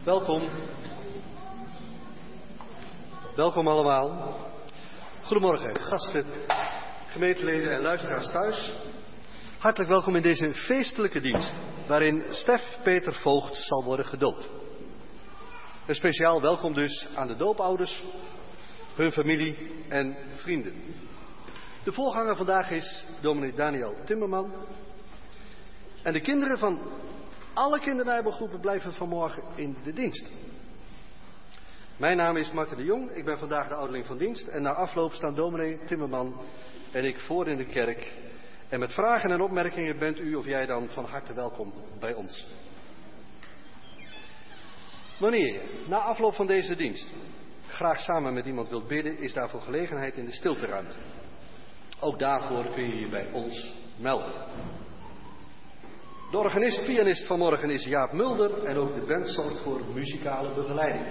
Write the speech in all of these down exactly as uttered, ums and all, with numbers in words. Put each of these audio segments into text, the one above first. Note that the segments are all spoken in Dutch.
Welkom. Welkom allemaal. Goedemorgen, gasten, gemeenteleden en luisteraars thuis. Hartelijk welkom in deze feestelijke dienst, waarin Stef Peter Voogd zal worden gedoopt. Een speciaal welkom dus aan de doopouders, hun familie en vrienden. De voorganger vandaag is dominee Daniel Timmerman. En de kinderen van alle kinderbijbelgroepen blijven vanmorgen in de dienst. Mijn naam is Marten de Jong, ik ben vandaag de ouderling van dienst. En na afloop staan dominee Timmerman en ik voor in de kerk. En met vragen en opmerkingen bent u of jij dan van harte welkom bij ons. Wanneer je na afloop van deze dienst graag samen met iemand wilt bidden, is daarvoor gelegenheid in de stilteruimte. Ook daarvoor kun je je bij ons melden. De organist-pianist vanmorgen is Jaap Mulder en ook de band zorgt voor muzikale begeleiding.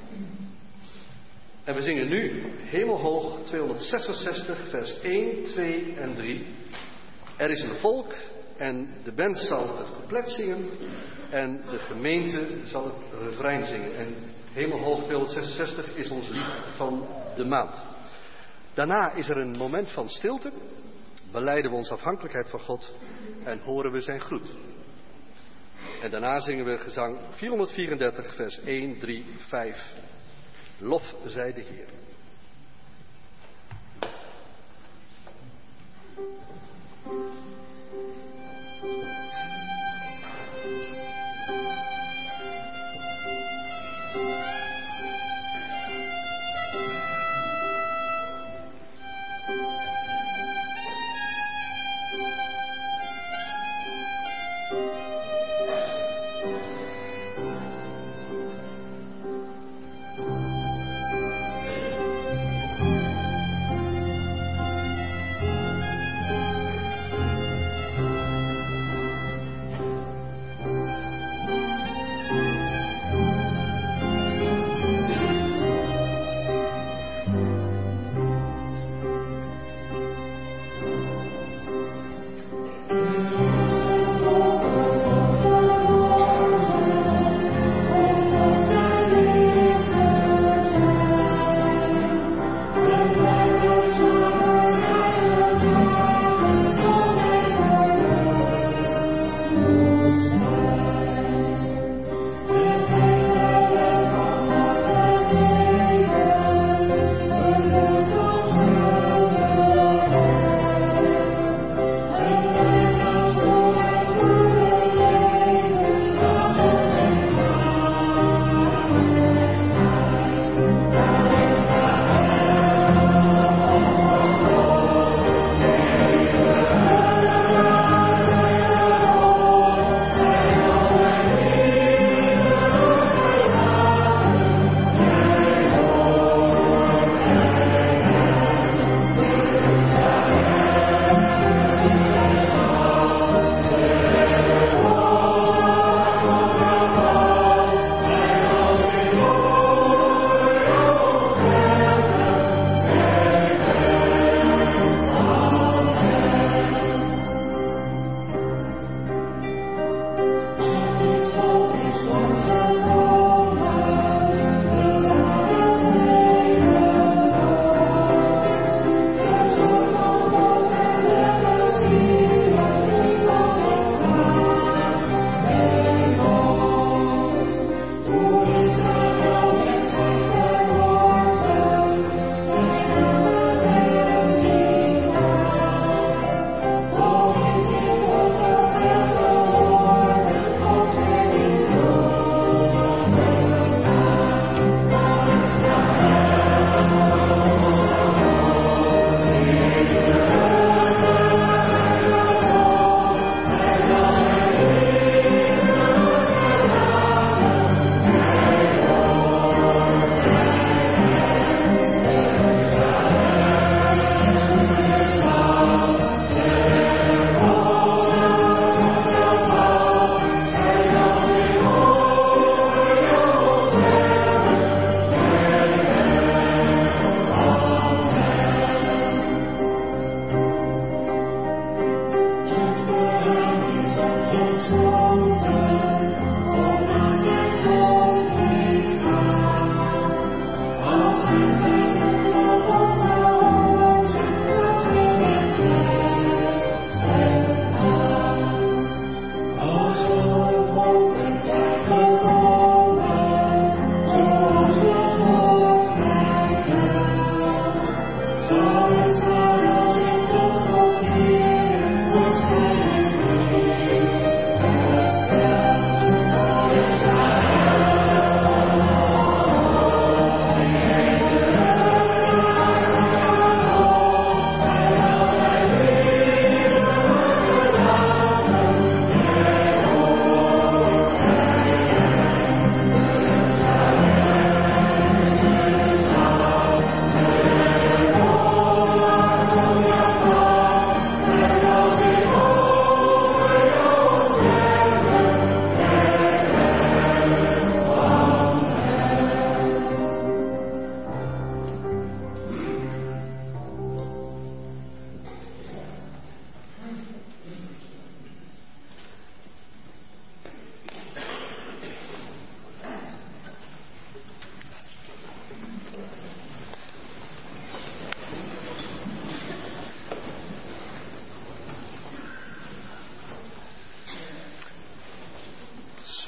En we zingen nu Hemelhoog tweehonderdzesenzestig vers één, twee en drie. Er is een volk en de band zal het couplet zingen en de gemeente zal het refrein zingen. En Hemelhoog tweehonderdzesenzestig is ons lied van de maand. Daarna is er een moment van stilte, belijden we onze afhankelijkheid van God en horen we zijn groet. En daarna zingen we gezang vierhonderdvierendertig vers één, drie, vijf. Lof zij de Heer.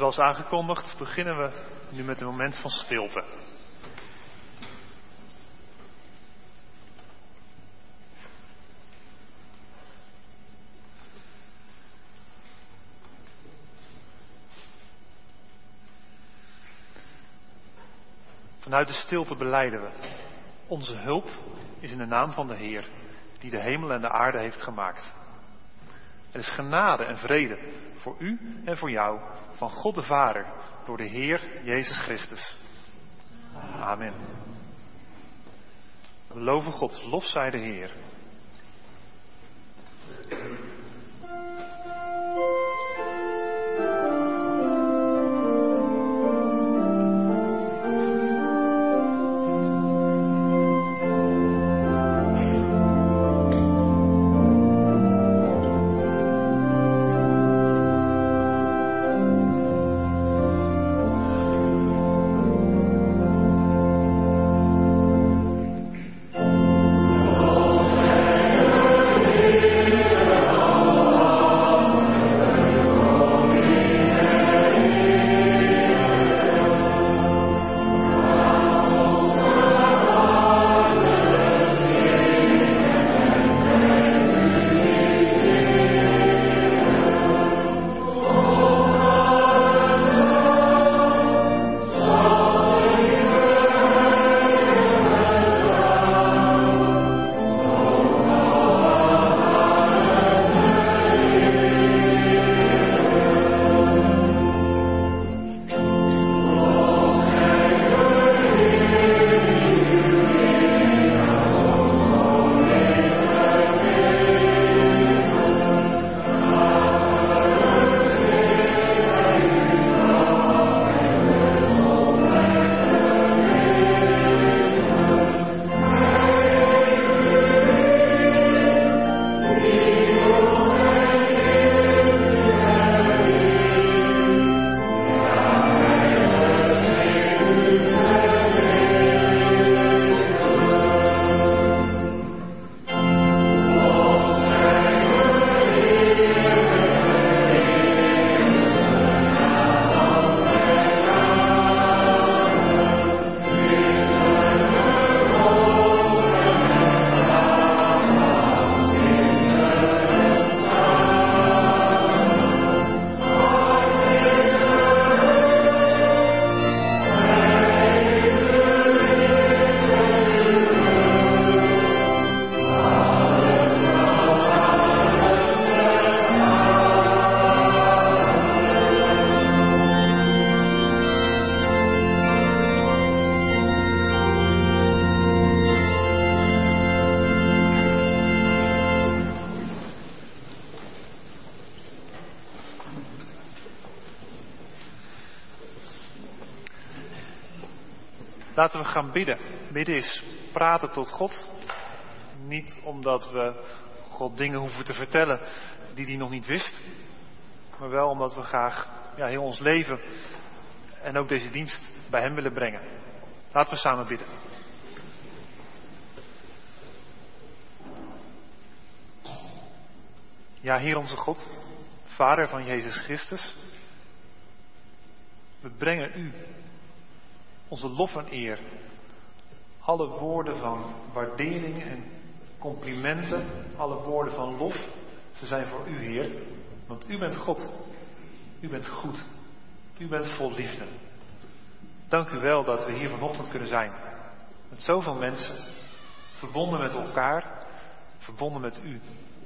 Zoals aangekondigd beginnen we nu met een moment van stilte. Vanuit de stilte belijden we. Onze hulp is in de naam van de Heer, die de hemel en de aarde heeft gemaakt. Er is genade en vrede voor u en voor jou, van God de Vader, door de Heer Jezus Christus. Amen. We loven God, lof zij de Heer. Laten we gaan bidden. Bidden is praten tot God. Niet omdat we God dingen hoeven te vertellen die hij nog niet wist. Maar wel omdat we graag ja, heel ons leven en ook deze dienst bij hem willen brengen. Laten we samen bidden. Ja, Heer onze God, Vader van Jezus Christus. We brengen u onze lof en eer. Alle woorden van waardering en complimenten, alle woorden van lof, ze zijn voor u, Heer. Want u bent God. U bent goed. U bent vol liefde. Dank u wel dat we hier vanochtend kunnen zijn. Met zoveel mensen, verbonden met elkaar, verbonden met u.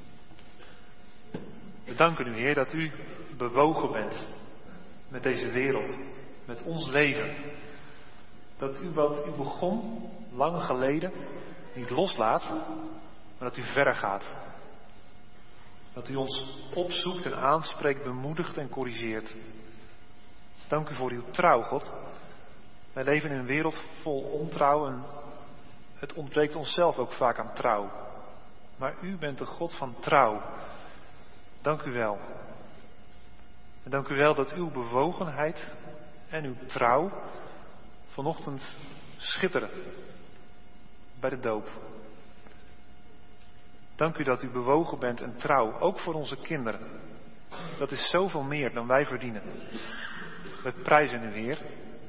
We danken u, Heer, dat u bewogen bent met deze wereld, met ons leven. Dat u wat u begon, lang geleden, niet loslaat, maar dat u verder gaat. Dat u ons opzoekt en aanspreekt, bemoedigt en corrigeert. Dank u voor uw trouw, God. Wij leven in een wereld vol ontrouw en het ontbreekt onszelf ook vaak aan trouw. Maar u bent de God van trouw. Dank u wel. En dank u wel dat uw bewogenheid en uw trouw vanochtend schitteren bij de doop. Dank u dat u bewogen bent en trouw, ook voor onze kinderen. Dat is zoveel meer dan wij verdienen. We prijzen u, Heer.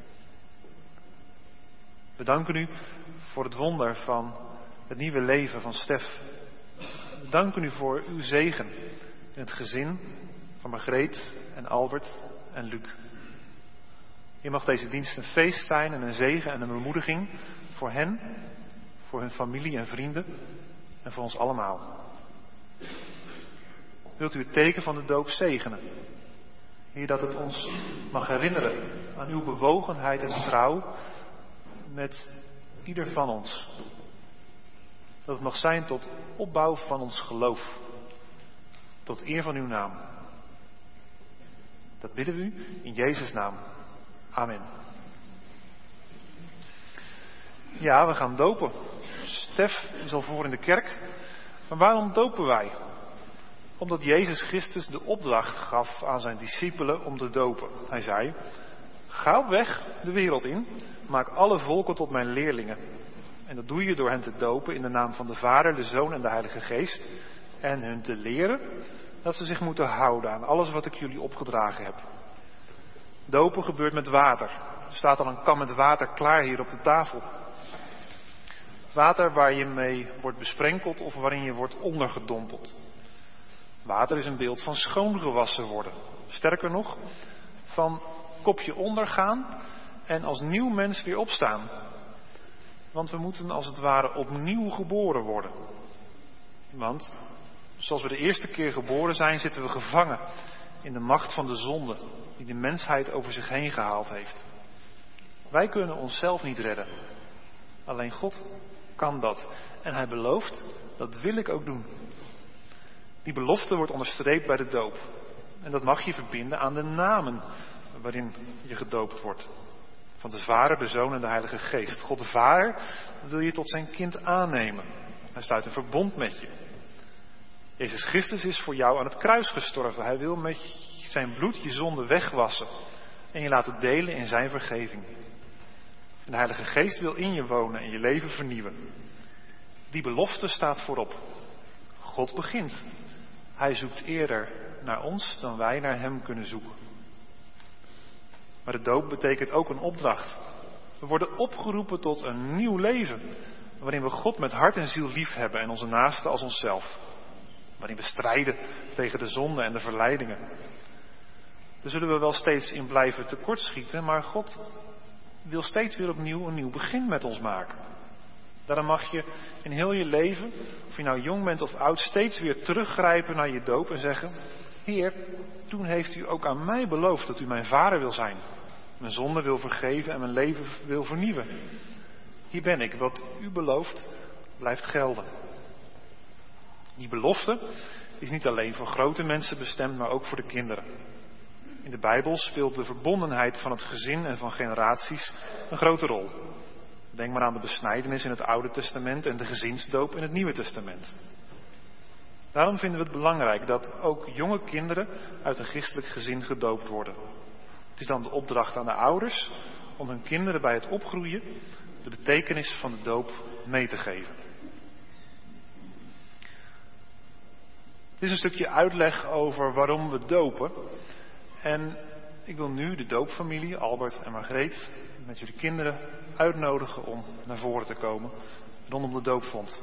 We danken u voor het wonder van het nieuwe leven van Stef. We danken u voor uw zegen in het gezin van Margreet en Albert en Luc. Hier mag deze dienst een feest zijn en een zegen en een bemoediging voor hen, voor hun familie en vrienden en voor ons allemaal. Wilt u het teken van de doop zegenen? Heer, dat het ons mag herinneren aan uw bewogenheid en trouw met ieder van ons. Dat het mag zijn tot opbouw van ons geloof, tot eer van uw naam. Dat bidden we u in Jezus' naam. Amen. Ja, we gaan dopen. Stef is al voor in de kerk. Maar waarom dopen wij? Omdat Jezus Christus de opdracht gaf aan zijn discipelen om te dopen. Hij zei, ga op weg de wereld in, maak alle volken tot mijn leerlingen. En dat doe je door hen te dopen in de naam van de Vader, de Zoon en de Heilige Geest. En hun te leren dat ze zich moeten houden aan alles wat ik jullie opgedragen heb. Dopen gebeurt met water. Er staat al een kan met water klaar hier op de tafel. Water waar je mee wordt besprenkeld of waarin je wordt ondergedompeld. Water is een beeld van schoongewassen worden. Sterker nog, van kopje ondergaan en als nieuw mens weer opstaan. Want we moeten als het ware opnieuw geboren worden. Want zoals we de eerste keer geboren zijn, zitten we gevangen in de macht van de zonde die de mensheid over zich heen gehaald heeft. Wij kunnen onszelf niet redden. Alleen God kan dat. En hij belooft, dat wil ik ook doen. Die belofte wordt onderstreept bij de doop. En dat mag je verbinden aan de namen waarin je gedoopt wordt. Van de Vader, de Zoon en de Heilige Geest. God de Vader wil je tot zijn kind aannemen. Hij sluit een verbond met je. Jezus Christus is voor jou aan het kruis gestorven. Hij wil met zijn bloed je zonde wegwassen. En je laten delen in zijn vergeving. De Heilige Geest wil in je wonen en je leven vernieuwen. Die belofte staat voorop. God begint. Hij zoekt eerder naar ons dan wij naar hem kunnen zoeken. Maar de doop betekent ook een opdracht. We worden opgeroepen tot een nieuw leven. Waarin we God met hart en ziel lief hebben en onze naasten als onszelf. Waarin we strijden tegen de zonde en de verleidingen. Daar zullen we wel steeds in blijven tekortschieten, maar God wil steeds weer opnieuw een nieuw begin met ons maken. Daarom mag je in heel je leven, of je nou jong bent of oud, steeds weer teruggrijpen naar je doop en zeggen: Heer, toen heeft u ook aan mij beloofd dat u mijn vader wil zijn. Mijn zonde wil vergeven en mijn leven wil vernieuwen. Hier ben ik, wat u belooft blijft gelden. Die belofte is niet alleen voor grote mensen bestemd, maar ook voor de kinderen. In de Bijbel speelt de verbondenheid van het gezin en van generaties een grote rol. Denk maar aan de besnijdenis in het Oude Testament en de gezinsdoop in het Nieuwe Testament. Daarom vinden we het belangrijk dat ook jonge kinderen uit een christelijk gezin gedoopt worden. Het is dan de opdracht aan de ouders om hun kinderen bij het opgroeien de betekenis van de doop mee te geven. Dit is een stukje uitleg over waarom we dopen. En ik wil nu de doopfamilie, Albert en Margreet, met jullie kinderen uitnodigen om naar voren te komen rondom de doopvont.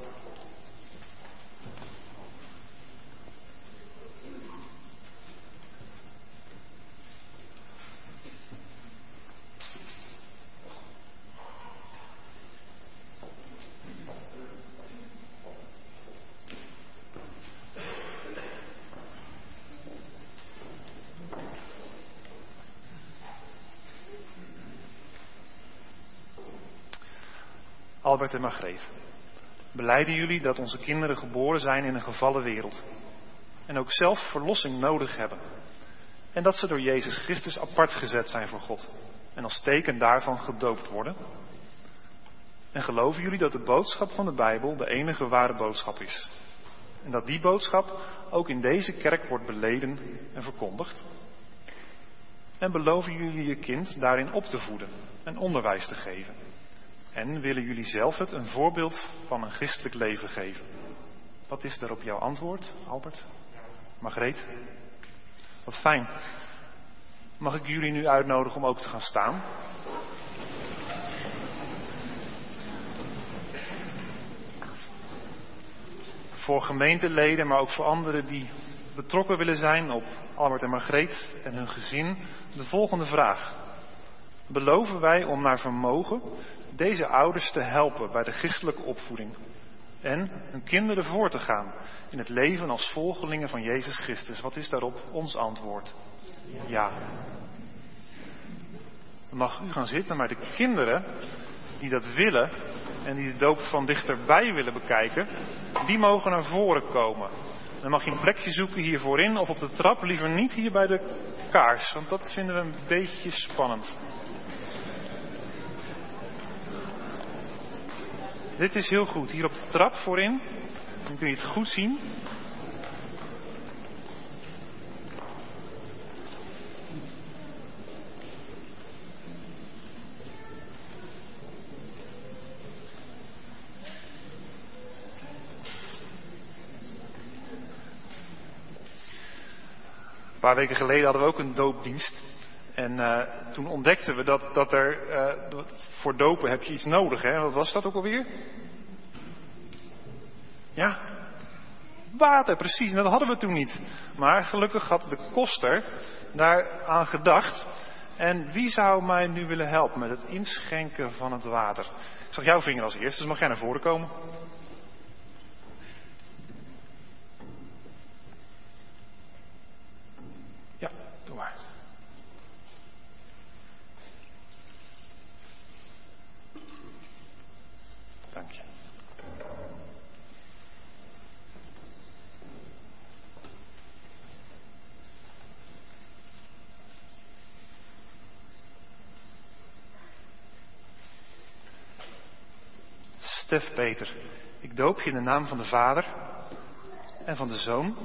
Albert en Margreet, belijden jullie dat onze kinderen geboren zijn in een gevallen wereld en ook zelf verlossing nodig hebben en dat ze door Jezus Christus apart gezet zijn voor God en als teken daarvan gedoopt worden? En geloven jullie dat de boodschap van de Bijbel de enige ware boodschap is en dat die boodschap ook in deze kerk wordt beleden en verkondigd? En beloven jullie je kind daarin op te voeden en onderwijs te geven? En willen jullie zelf het een voorbeeld van een christelijk leven geven? Wat is daarop jouw antwoord, Albert? Margreet? Wat fijn. mag ik jullie nu uitnodigen om ook te gaan staan. Voor gemeenteleden, maar ook voor anderen die betrokken willen zijn op Albert en Margreet en hun gezin, de volgende vraag. Beloven wij om naar vermogen deze ouders te helpen bij de christelijke opvoeding en hun kinderen voor te gaan in het leven als volgelingen van Jezus Christus? Wat is daarop ons antwoord? Ja. Dan mag u gaan zitten, maar de kinderen die dat willen en die de doop van dichterbij willen bekijken, die mogen naar voren komen. Dan mag je een plekje zoeken hier voorin of op de trap, liever niet hier bij de kaars, want dat vinden we een beetje spannend. Dit is heel goed, hier op de trap voorin, dan kun je het goed zien. Een paar weken geleden hadden we ook een doopdienst. En uh, toen ontdekten we dat, dat er, uh, voor dopen heb je iets nodig. Hè? Wat was dat ook alweer? Ja, water, precies. En dat hadden we toen niet. Maar gelukkig had de koster daar aan gedacht. En wie zou mij nu willen helpen met het inschenken van het water? Ik zag jouw vinger als eerst, dus mag jij naar voren komen. Ja, doe maar. Dank je. Stef Peter, ik doop je in de naam van de Vader en van de Zoon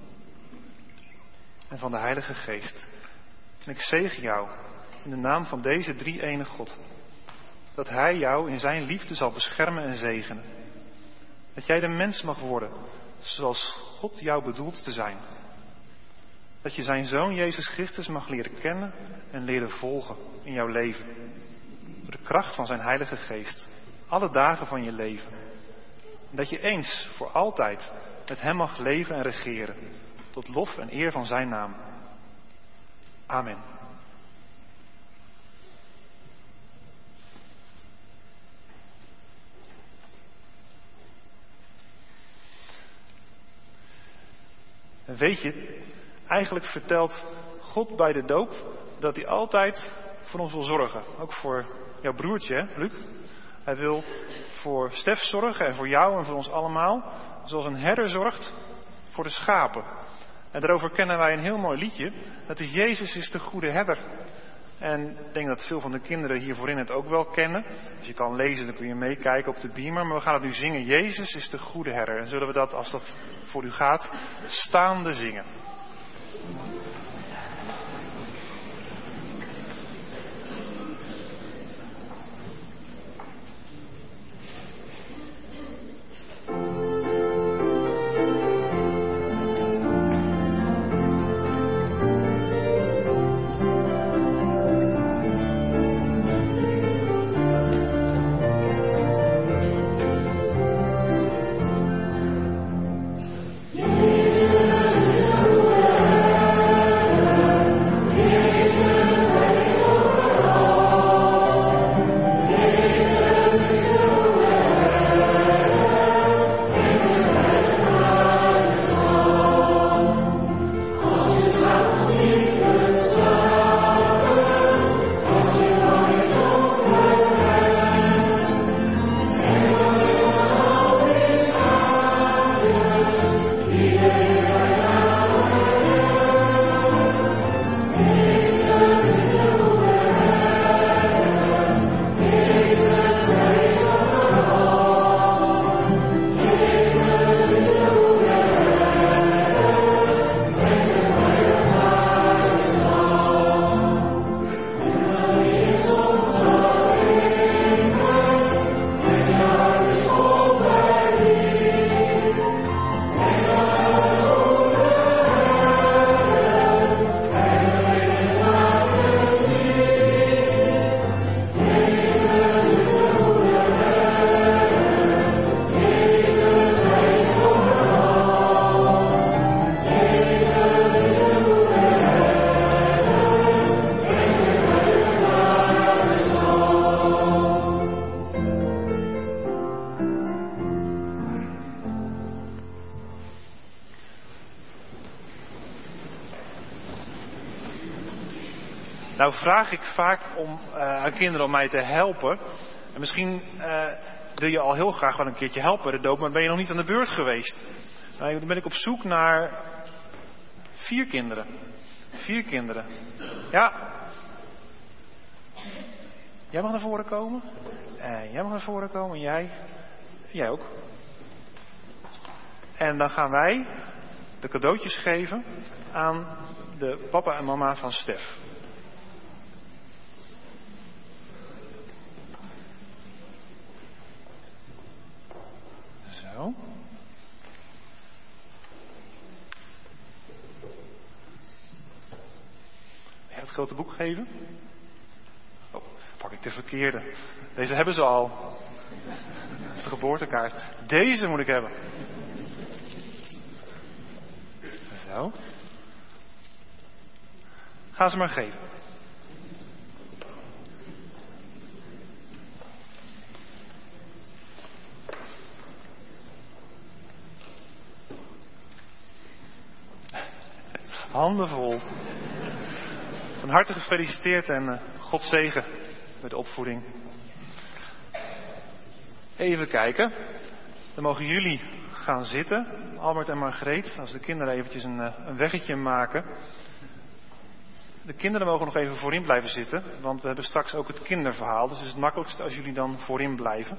en van de Heilige Geest. En ik zegen jou in de naam van deze drie-enige God, dat Hij jou in zijn liefde zal beschermen en zegenen. Dat jij de mens mag worden zoals God jou bedoelt te zijn. Dat je zijn Zoon Jezus Christus mag leren kennen en leren volgen in jouw leven. Door de kracht van zijn Heilige Geest. Alle dagen van je leven. En dat je eens voor altijd met hem mag leven en regeren. Tot lof en eer van zijn naam. Amen. En weet je, eigenlijk vertelt God bij de doop dat hij altijd voor ons wil zorgen. Ook voor jouw broertje, hè, Luc? Hij wil voor Stef zorgen en voor jou en voor ons allemaal. Zoals een herder zorgt voor de schapen. En daarover kennen wij een heel mooi liedje. Dat is Jezus is de goede herder. En ik denk dat veel van de kinderen hier voorin het ook wel kennen. Als je kan lezen, dan kun je meekijken op de beamer. Maar we gaan het nu zingen. Jezus is de goede herder. En zullen we dat, als dat voor u gaat, staande zingen. Jezus is de Nou vraag ik vaak om, uh, aan kinderen om mij te helpen. En misschien uh, wil je al heel graag wel een keertje helpen bij de doop, maar ben je nog niet aan de beurt geweest. Nou, dan ben ik op zoek naar vier kinderen. Vier kinderen. Ja. Jij mag naar voren komen. En jij mag naar voren komen. En jij. Jij ook. En dan gaan wij de cadeautjes geven aan de papa en mama van Stef. Zo. Wil jij het grote boek geven? Oh, pak ik de verkeerde. Deze hebben ze al. Dat is de geboortekaart. Deze moet ik hebben. Zo. Ga ze maar geven. Handen vol. Van harte gefeliciteerd en uh, God zegen met de opvoeding. Even kijken. Dan mogen jullie gaan zitten, Albert en Margreet, als de kinderen eventjes een, uh, een weggetje maken. De kinderen mogen nog even voorin blijven zitten, want we hebben straks ook het kinderverhaal. Dus het is het makkelijkste als jullie dan voorin blijven.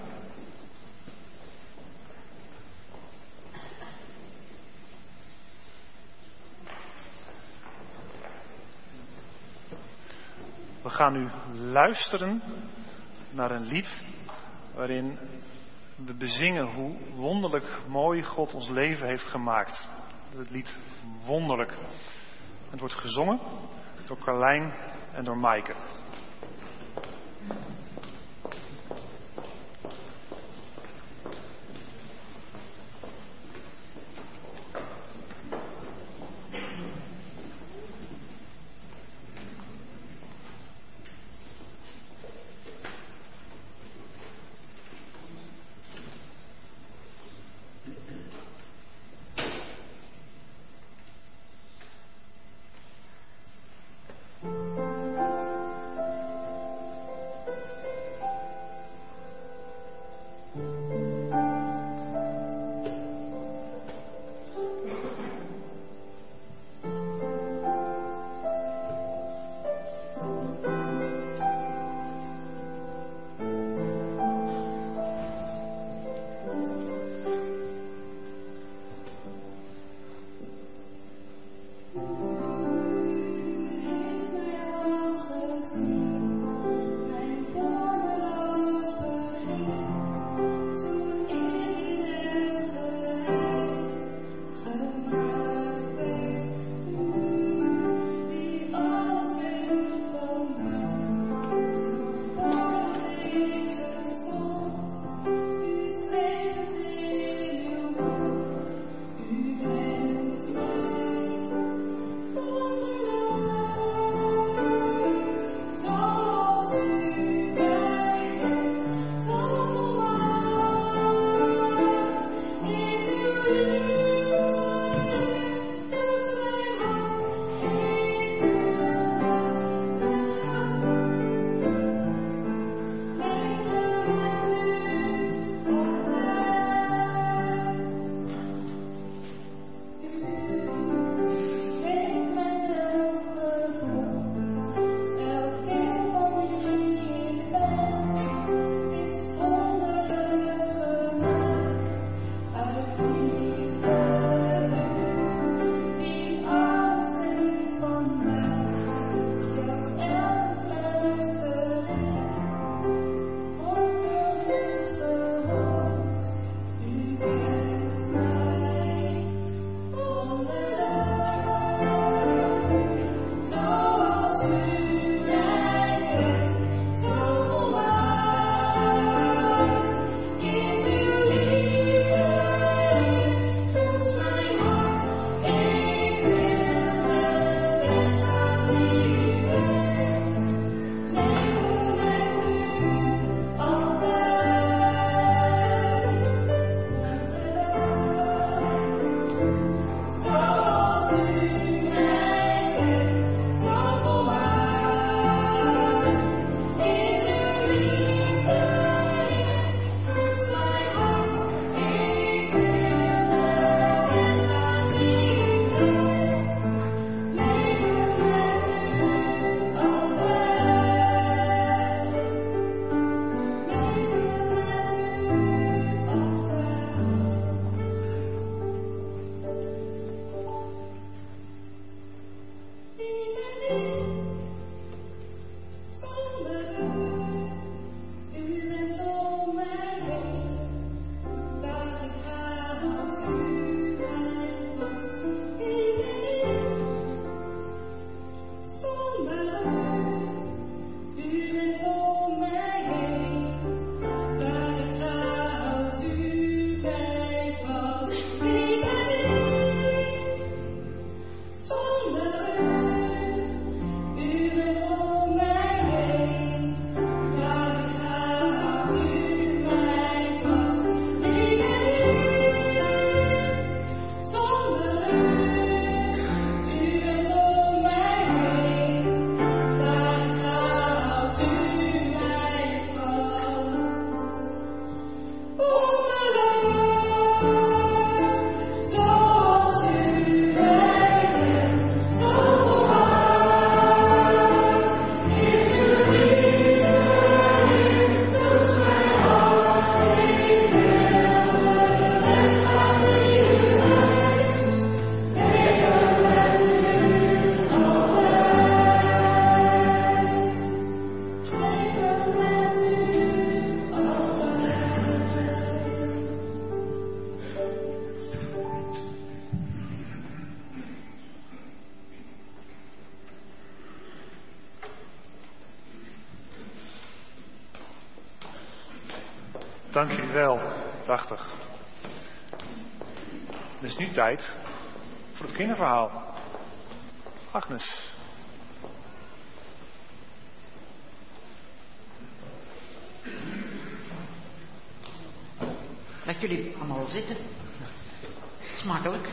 We gaan nu luisteren naar een lied waarin we bezingen hoe wonderlijk mooi God ons leven heeft gemaakt. Het lied Wonderlijk. Het wordt gezongen door Carlijn en door Maaike. Dank jullie wel. Prachtig. Het is nu tijd voor het kinderverhaal. Agnes. Laat jullie allemaal zitten. Dat is makkelijk.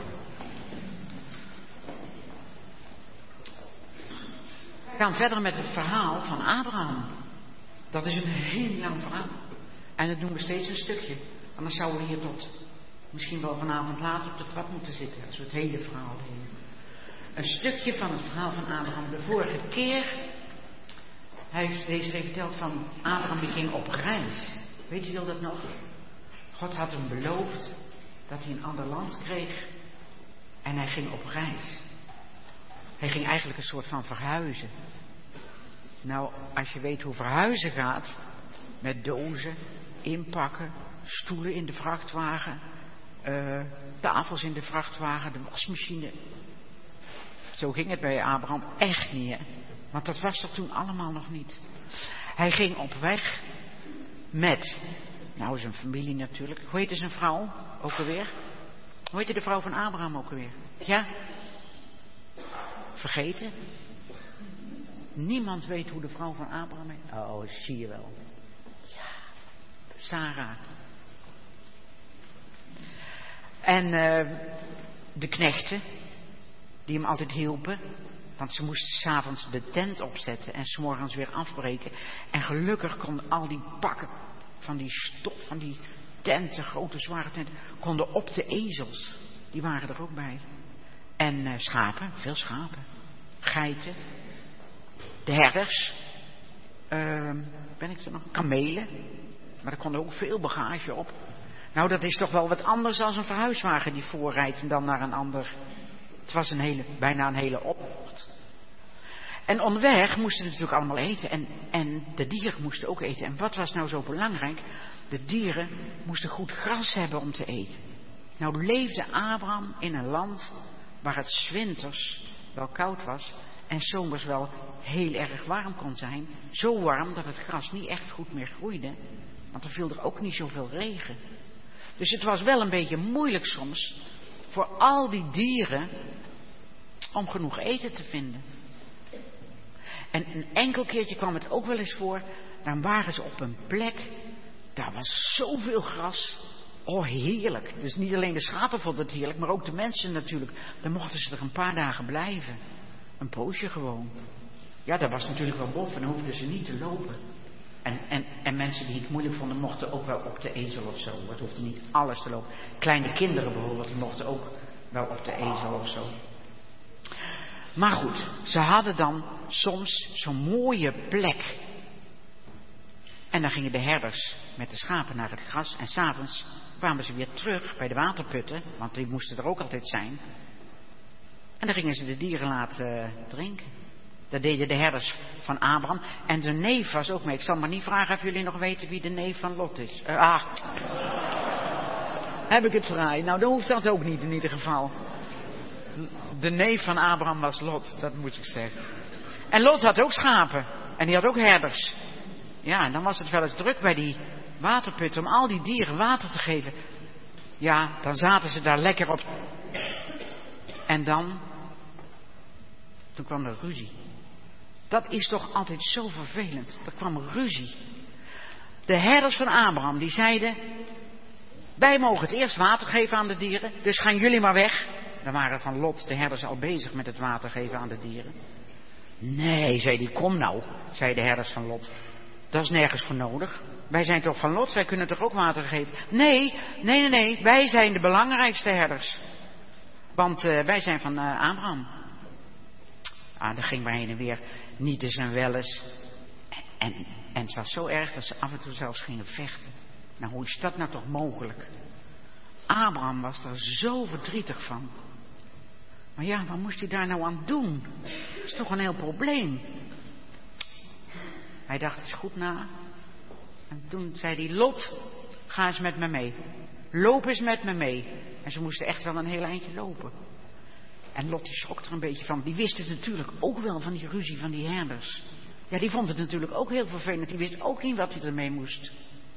We gaan verder met het verhaal van Abraham. Dat is een heel lang verhaal. En dat doen we steeds een stukje. Anders zouden we hier tot misschien wel vanavond laat op de trap moeten zitten. Als we het hele verhaal deden. Een stukje van het verhaal van Abraham. De vorige keer heeft deze even verteld van Abraham die ging op reis. Weet u wel dat nog? God had hem beloofd dat hij een ander land kreeg. En hij ging op reis. Hij ging eigenlijk een soort van verhuizen. Nou, als je weet hoe verhuizen gaat, met dozen, inpakken, stoelen in de vrachtwagen, uh, tafels in de vrachtwagen, de wasmachine. Zo ging het bij Abraham echt niet, hè? Want dat was er toen allemaal nog niet. Hij ging op weg met, nou zijn familie natuurlijk. Hoe heette zijn vrouw ook alweer? Hoe heette de vrouw van Abraham ook alweer? Ja? Vergeten? Niemand weet hoe de vrouw van Abraham heet. Oh, zie je wel. Ja, Sarah. En uh, de knechten, die hem altijd hielpen. Want ze moesten 's avonds de tent opzetten en 's morgens weer afbreken. En gelukkig konden al die pakken van die stof, van die tenten, grote zware tenten, konden op de ezels. Die waren er ook bij. En uh, schapen, veel schapen. Geiten. De herders. Uh, ben ik er nog? Kamelen. Maar er kon ook veel bagage op. Nou, dat is toch wel wat anders dan een verhuiswagen die voorrijdt en dan naar een ander. Het was een hele, bijna een hele optocht. En onderweg moesten ze natuurlijk allemaal eten. En, en de dieren moesten ook eten. En wat was nou zo belangrijk? De dieren moesten goed gras hebben om te eten. Nou leefde Abraham in een land waar het 's winters wel koud was en 's zomers wel heel erg warm kon zijn. Zo warm dat het gras niet echt goed meer groeide. Want er viel er ook niet zoveel regen. Dus het was wel een beetje moeilijk soms voor al die dieren om genoeg eten te vinden. En een enkel keertje kwam het ook wel eens voor. Dan waren ze op een plek. Daar was zoveel gras. Oh, heerlijk. Dus niet alleen de schapen vonden het heerlijk, maar ook de mensen natuurlijk. Dan mochten ze er een paar dagen blijven. Een poosje gewoon. Ja, dat was natuurlijk wel bof en dan hoefden ze niet te lopen. En, en, en mensen die het moeilijk vonden, mochten ook wel op de ezel of zo. Het hoefde niet alles te lopen. Kleine kinderen bijvoorbeeld, die mochten ook wel op de ezel of zo. Maar goed, ze hadden dan soms zo'n mooie plek. En dan gingen de herders met de schapen naar het gras. En 's avonds kwamen ze weer terug bij de waterputten, want die moesten er ook altijd zijn. En dan gingen ze de dieren laten drinken. Dat deden de herders van Abraham. En de neef was ook mee. Ik zal maar niet vragen of jullie nog weten wie de neef van Lot is. Uh, ah, heb ik het fraai. Nou, dan hoeft dat ook niet in ieder geval. De neef van Abraham was Lot, dat moet ik zeggen. En Lot had ook schapen. En die had ook herders. Ja, en dan was het wel eens druk bij die waterputten om al die dieren water te geven. Ja, dan zaten ze daar lekker op. En dan, toen kwam er ruzie. Dat is toch altijd zo vervelend. Er kwam ruzie. De herders van Abraham, die zeiden, wij mogen het eerst water geven aan de dieren, dus gaan jullie maar weg. Dan waren van Lot de herders al bezig met het water geven aan de dieren. Nee, zei die, kom nou, zei de herders van Lot. Dat is nergens voor nodig. Wij zijn toch van Lot, wij kunnen toch ook water geven? Nee, nee, nee, nee, wij zijn de belangrijkste herders. Want uh, wij zijn van uh, Abraham. Ah, daar ging maar heen en weer, niet eens en wel eens. En, en, en het was zo erg dat ze af en toe zelfs gingen vechten. Nou, hoe is dat nou toch mogelijk? Abraham was er zo verdrietig van. Maar ja, wat moest hij daar nou aan doen? Dat is toch een heel probleem. Hij dacht eens goed na. En toen zei hij, Lot, ga eens met me mee. Loop eens met me mee. En ze moesten echt wel een heel eindje lopen. En Lot die schrok er een beetje van. Die wist het natuurlijk ook wel van die ruzie van die herders. Ja, die vond het natuurlijk ook heel vervelend. Die wist ook niet wat hij ermee moest.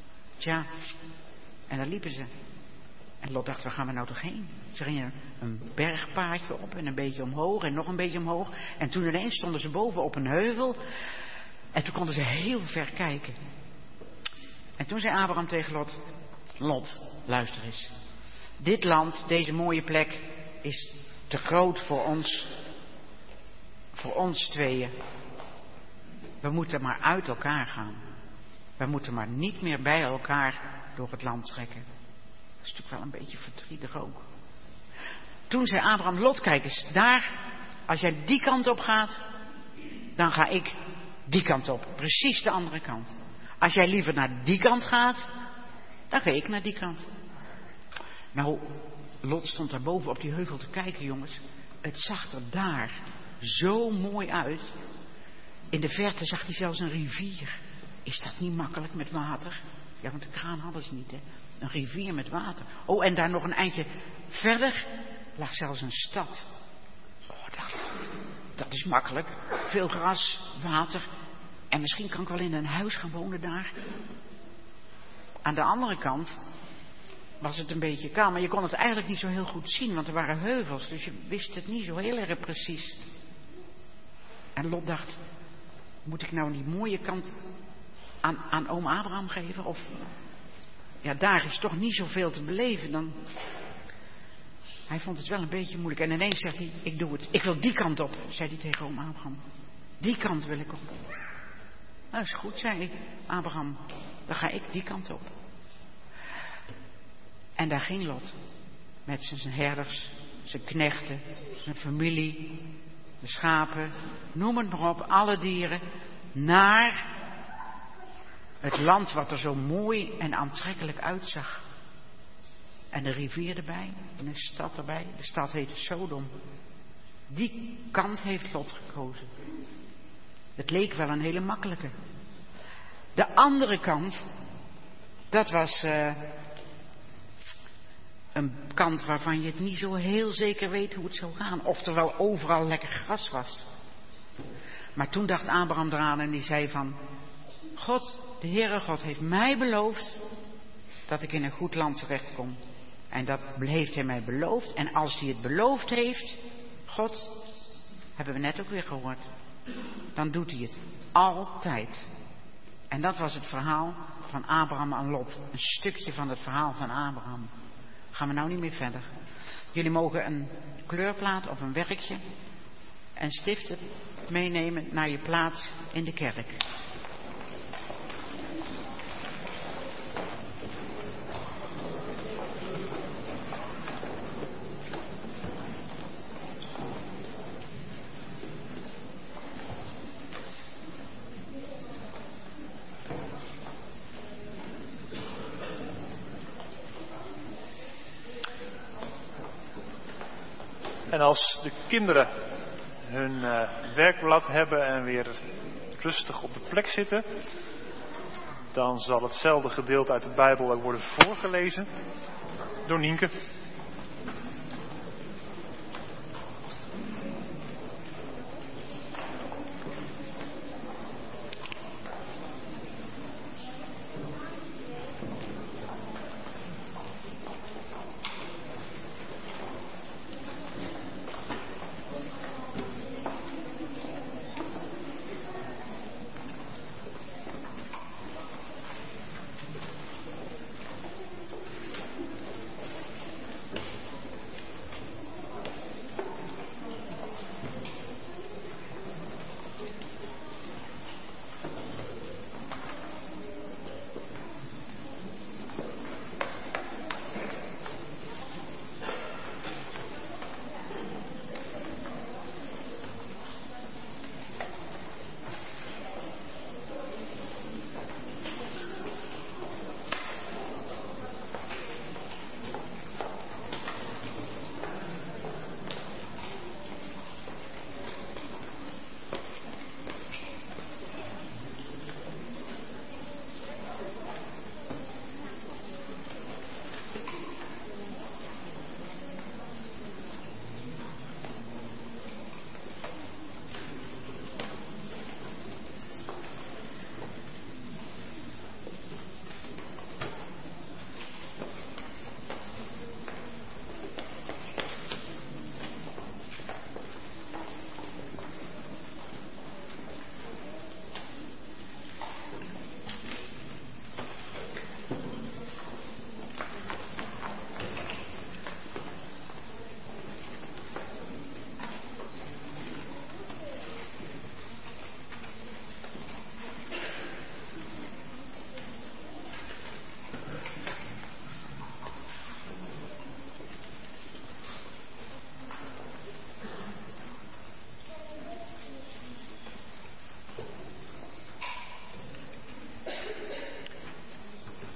Tja, en daar liepen ze. En Lot dacht, waar gaan we nou toch heen? Ze gingen een bergpaadje op en een beetje omhoog en nog een beetje omhoog. En toen ineens stonden ze boven op een heuvel. En toen konden ze heel ver kijken. En toen zei Abraham tegen Lot, Lot, luister eens. Dit land, deze mooie plek, is te groot voor ons, voor ons tweeën. We moeten maar uit elkaar gaan. We moeten maar niet meer bij elkaar door het land trekken. Dat is natuurlijk wel een beetje verdrietig ook. Toen zei Abraham, Lot, kijk eens, daar, als jij die kant op gaat, dan ga ik die kant op. Precies de andere kant. Als jij liever naar die kant gaat, dan ga ik naar die kant. Nou, Lot stond daar boven op die heuvel te kijken, jongens. Het zag er daar zo mooi uit. In de verte zag hij zelfs een rivier. Is dat niet makkelijk met water? Ja, want de kraan hadden ze niet, hè. Een rivier met water. Oh, en daar nog een eindje verder lag zelfs een stad. Oh, dacht Lot, dat is makkelijk. Veel gras, water. En misschien kan ik wel in een huis gaan wonen daar. Aan de andere kant was het een beetje kaal, maar je kon het eigenlijk niet zo heel goed zien, want er waren heuvels, dus je wist het niet zo heel erg precies. En Lot dacht, moet ik nou die mooie kant aan, aan oom Abraham geven? Of, ja, daar is toch niet zoveel te beleven. Dan... Hij vond het wel een beetje moeilijk. En ineens zegt hij, ik doe het. Ik wil die kant op, zei hij tegen oom Abraham. Die kant wil ik op. Nou, is goed, zei Abraham. Dan ga ik die kant op. En daar ging Lot. Met zijn herders, zijn knechten, zijn familie, de schapen, noem het maar op, alle dieren, naar het land wat er zo mooi en aantrekkelijk uitzag. En de rivier erbij, en de stad erbij. De stad heette Sodom. Die kant heeft Lot gekozen. Het leek wel een hele makkelijke. De andere kant, dat was uh, een kant waarvan je het niet zo heel zeker weet hoe het zou gaan. Of er wel overal lekker gras was. Maar toen dacht Abraham eraan en die zei van, God, de Heere God heeft mij beloofd dat ik in een goed land terecht kom. En dat heeft hij mij beloofd. En als hij het beloofd heeft, God, hebben we net ook weer gehoord, dan doet hij het. Altijd. En dat was het verhaal van Abraham en Lot. Een stukje van het verhaal van Abraham. Gaan we nou niet meer verder. Jullie mogen een kleurplaat of een werkje en stiften meenemen naar je plaats in de kerk. En als de kinderen hun uh, werkblad hebben en weer rustig op de plek zitten, dan zal hetzelfde gedeelte uit de Bijbel ook worden voorgelezen door Nienke.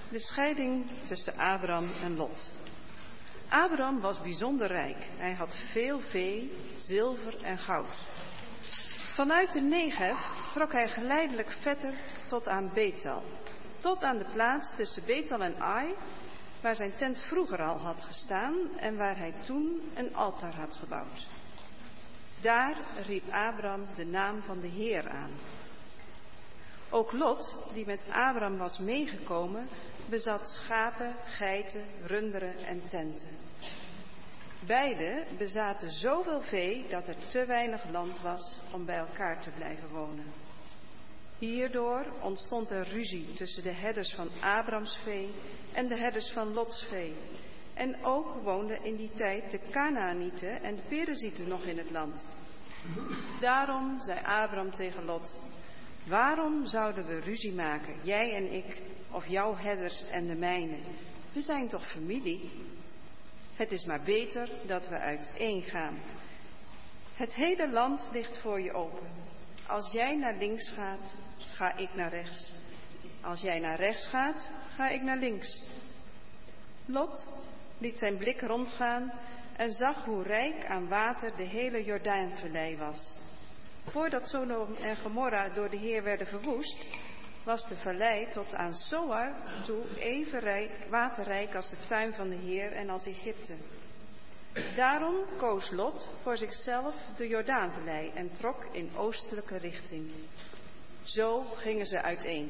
De scheiding tussen Abraham en Lot. Abraham was bijzonder rijk. Hij had veel vee, zilver en goud. Vanuit de Negev trok hij geleidelijk verder tot aan Bethel. Tot aan de plaats tussen Bethel en Ai, waar zijn tent vroeger al had gestaan en waar hij toen een altaar had gebouwd. Daar riep Abraham de naam van de Heer aan. Ook Lot, die met Abraham was meegekomen, bezat schapen, geiten, runderen en tenten. Beiden bezaten zoveel vee dat er te weinig land was om bij elkaar te blijven wonen. Hierdoor ontstond er ruzie tussen de herders van Abrahams vee en de herders van Lots vee. En ook woonden in die tijd de Kanaanieten en de Perizieten nog in het land. Daarom zei Abraham tegen Lot: waarom zouden we ruzie maken, jij en ik, of jouw herders en de mijne? We zijn toch familie? Het is maar beter dat we uiteen gaan. Het hele land ligt voor je open. Als jij naar links gaat, ga ik naar rechts. Als jij naar rechts gaat, ga ik naar links. Lot liet zijn blik rondgaan en zag hoe rijk aan water de hele Jordaanvallei was. Voordat Sodom en Gomorra door de Heer werden verwoest, was de vallei tot aan Zoar toe even rijk, waterrijk als de tuin van de Heer en als Egypte. Daarom koos Lot voor zichzelf de Jordaanvallei en trok in oostelijke richting. Zo gingen ze uiteen.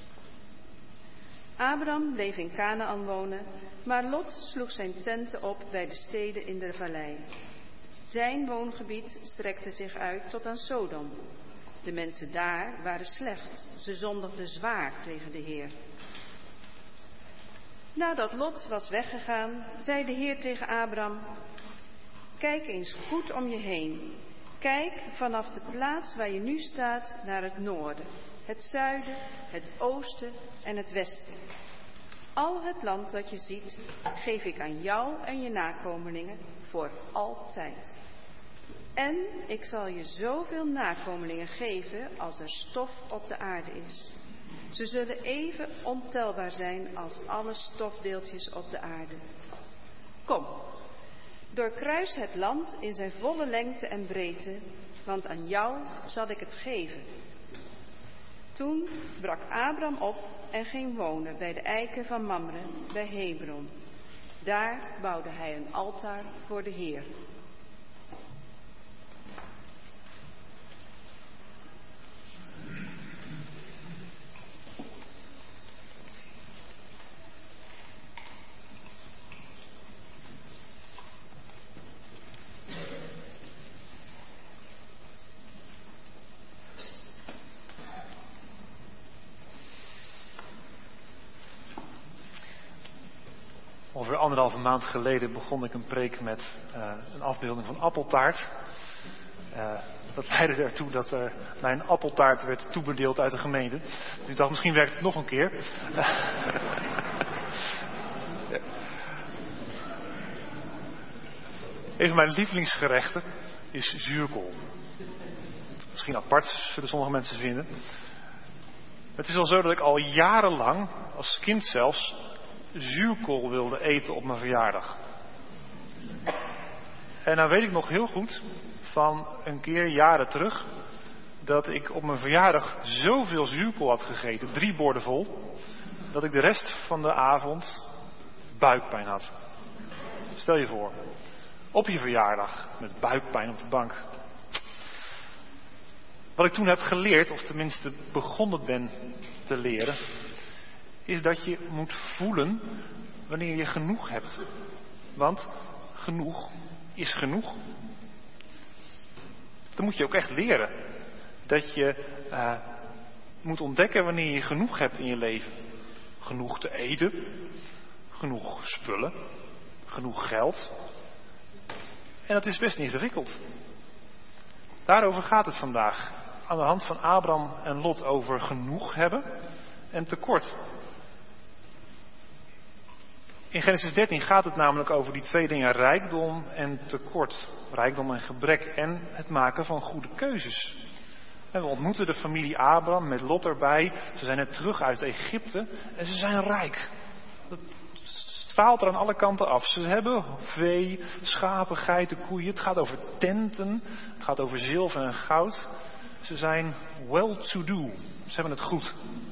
Abraham bleef in Kanaan wonen, maar Lot sloeg zijn tenten op bij de steden in de vallei. Zijn woongebied strekte zich uit tot aan Sodom. De mensen daar waren slecht, ze zondigden zwaar tegen de Heer. Nadat Lot was weggegaan, zei de Heer tegen Abraham: kijk eens goed om je heen. Kijk vanaf de plaats waar je nu staat naar het noorden, het zuiden, het oosten en het westen. Al het land dat je ziet, geef ik aan jou en je nakomelingen voor altijd. En ik zal je zoveel nakomelingen geven als er stof op de aarde is. Ze zullen even ontelbaar zijn als alle stofdeeltjes op de aarde. Kom, doorkruis het land in zijn volle lengte en breedte, want aan jou zal ik het geven. Toen brak Abraham op en ging wonen bij de eiken van Mamre bij Hebron. Daar bouwde hij een altaar voor de Heer. Ongeveer anderhalve maand geleden begon ik een preek met uh, een afbeelding van appeltaart. Uh, dat leidde ertoe dat er mij een appeltaart werd toebedeeld uit de gemeente. Dus ik dacht, misschien werkt het nog een keer. Een van mijn lievelingsgerechten is zuurkool. Misschien apart, zullen sommige mensen vinden. Het is al zo dat ik al jarenlang, als kind zelfs, zuurkool wilde eten op mijn verjaardag. En nou weet ik nog heel goed van een keer jaren terug dat ik op mijn verjaardag zoveel zuurkool had gegeten, drie borden vol, dat ik de rest van de avond buikpijn had. Stel je voor, op je verjaardag met buikpijn op de bank. Wat ik toen heb geleerd, of tenminste begonnen ben te leren, is dat je moet voelen wanneer je genoeg hebt. Want genoeg is genoeg. Dat moet je ook echt leren. Dat je uh, moet ontdekken wanneer je genoeg hebt in je leven. Genoeg te eten, genoeg spullen, genoeg geld. En dat is best ingewikkeld. Daarover gaat het vandaag. Aan de hand van Abraham en Lot over genoeg hebben en tekort. In Genesis dertien gaat het namelijk over die twee dingen, rijkdom en tekort. Rijkdom en gebrek en het maken van goede keuzes. En we ontmoeten de familie Abraham met Lot erbij. Ze zijn net terug uit Egypte en ze zijn rijk. Het straalt er aan alle kanten af. Ze hebben vee, schapen, geiten, koeien. Het gaat over tenten. Het gaat over zilver en goud. Ze zijn well-to-do. Ze hebben het goed.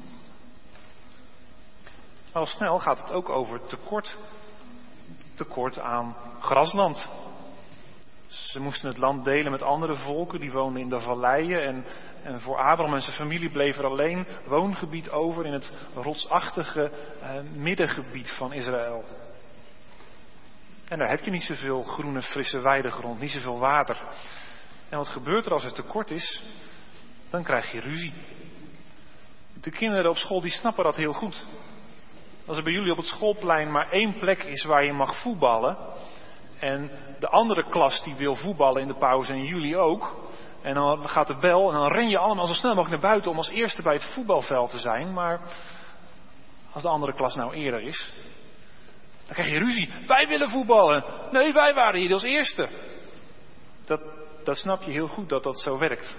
Maar al snel gaat het ook over tekort. Tekort aan grasland. Ze moesten het land delen met andere volken, die woonden in de valleien. En, en voor Abraham en zijn familie bleef er alleen woongebied over in het rotsachtige eh, middengebied van Israël. En daar heb je niet zoveel groene, frisse weidegrond, niet zoveel water. En wat gebeurt er als er tekort is? Dan krijg je ruzie. De kinderen op school die snappen dat heel goed. Als er bij jullie op het schoolplein maar één plek is waar je mag voetballen, en de andere klas die wil voetballen in de pauze en jullie ook, en dan gaat de bel en dan ren je allemaal zo snel mogelijk naar buiten om als eerste bij het voetbalveld te zijn. Maar als de andere klas nou eerder is, dan krijg je ruzie. Wij willen voetballen. Nee, wij waren hier als eerste. Dat, dat snap je heel goed dat dat zo werkt.